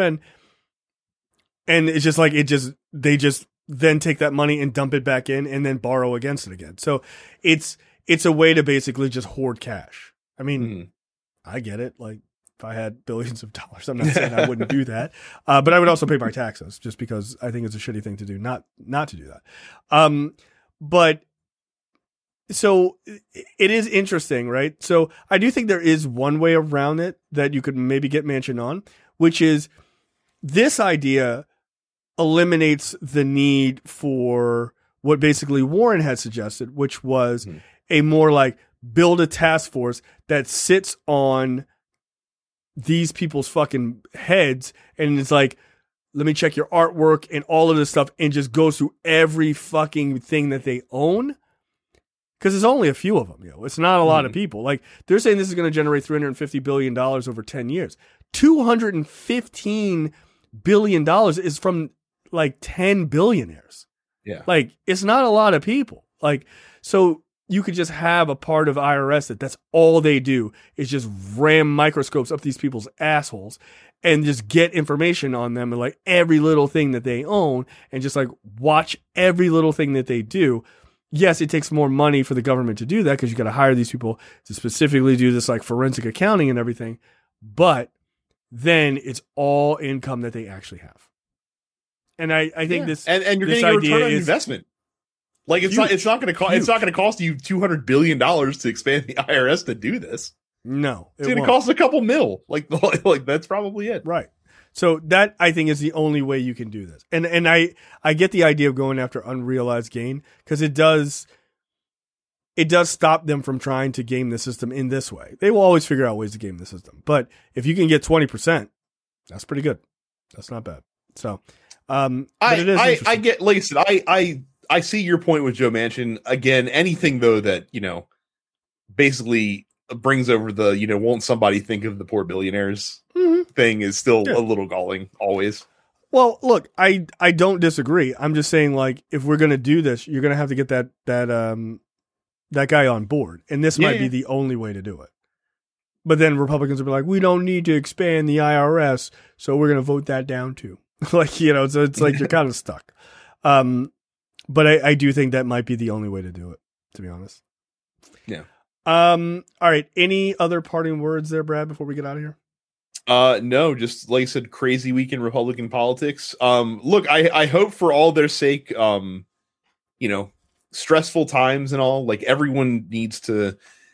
And it's just like, they just then take that money and dump it back in and then borrow against it again. So it's a way to basically just hoard cash. I mean, I get it. Like if I had billions of dollars, I'm not saying I wouldn't do that. But I would also pay my taxes just because I think it's a shitty thing to do, not to do that. But so it is interesting, right? So I do think there is one way around it that you could maybe get Manchin on, which is this idea eliminates the need for what basically Warren had suggested, which was a more like build a task force that sits on these people's fucking heads and it's like, let me check your artwork and all of this stuff and just goes through every fucking thing that they own. Because there's only a few of them, It's not a lot of people. Like they're saying this is going to generate $350 billion over 10 years. $215 billion is from like 10 billionaires. Yeah. Like it's not a lot of people. Like, so you could just have a part of IRS that's all they do is just ram microscopes up these people's assholes and just get information on them and like every little thing that they own and just like watch every little thing that they do. Yes, it takes more money for the government to do that because you got to hire these people to specifically do this like forensic accounting and everything. But then it's all income that they actually have. And I think this and you're getting a return on investment. Like it's not going to cost you $200 billion to expand the IRS to do this. No, it's going to cost a couple mil. Like that's probably it. Right. So that I think is the only way you can do this. And I get the idea of going after unrealized gain because it does stop them from trying to game the system in this way. They will always figure out ways to game the system. But if you can get 20%, that's pretty good. That's not bad. So I get, like I said, I see your point with Joe Manchin. Again, anything though that, basically brings over the, won't somebody think of the poor billionaires thing is still a little galling always. Well, look, I don't disagree. I'm just saying like, if we're going to do this, you're going to have to get that guy on board. And this might be the only way to do it. But then Republicans will be like, we don't need to expand the IRS. So we're going to vote that down too. Like, so it's like, you're kind of stuck. But I do think that might be the only way to do it, to be honest. Yeah. All right. Any other parting words there, Brad, before we get out of here? No, just like I said, crazy week in Republican politics. Look, I hope for all their sake, stressful times and all, like everyone needs to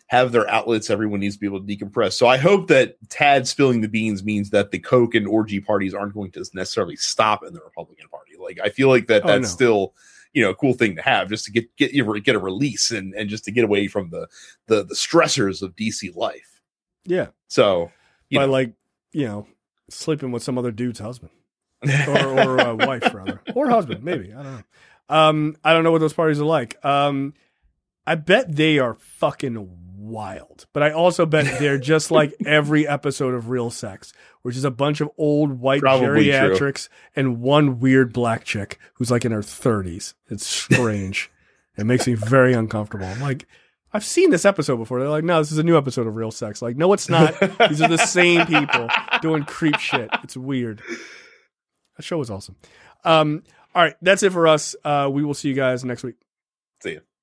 have their outlets. Everyone needs to be able to decompress. So I hope that Tad spilling the beans means that the Coke and orgy parties aren't going to necessarily stop in the Republican Party. Like, I feel like that's still, a cool thing to have, just to get a release and just to get away from the stressors of DC life. Yeah. So sleeping with some other dude's husband or wife rather, or husband, maybe. I don't know. I don't know what those parties are like. I bet they are fucking wild, but I also bet they're just like every episode of Real Sex, which is a bunch of old white geriatrics and one weird black chick who's like in her 30s. It's strange. It makes me very uncomfortable. I'm like, I've seen this episode before. They're like, no, this is a new episode of Real Sex. Like, no, it's not. These are the same people doing creep shit. It's weird. That show was awesome. All right, that's it for us. We will see you guys next week. See you.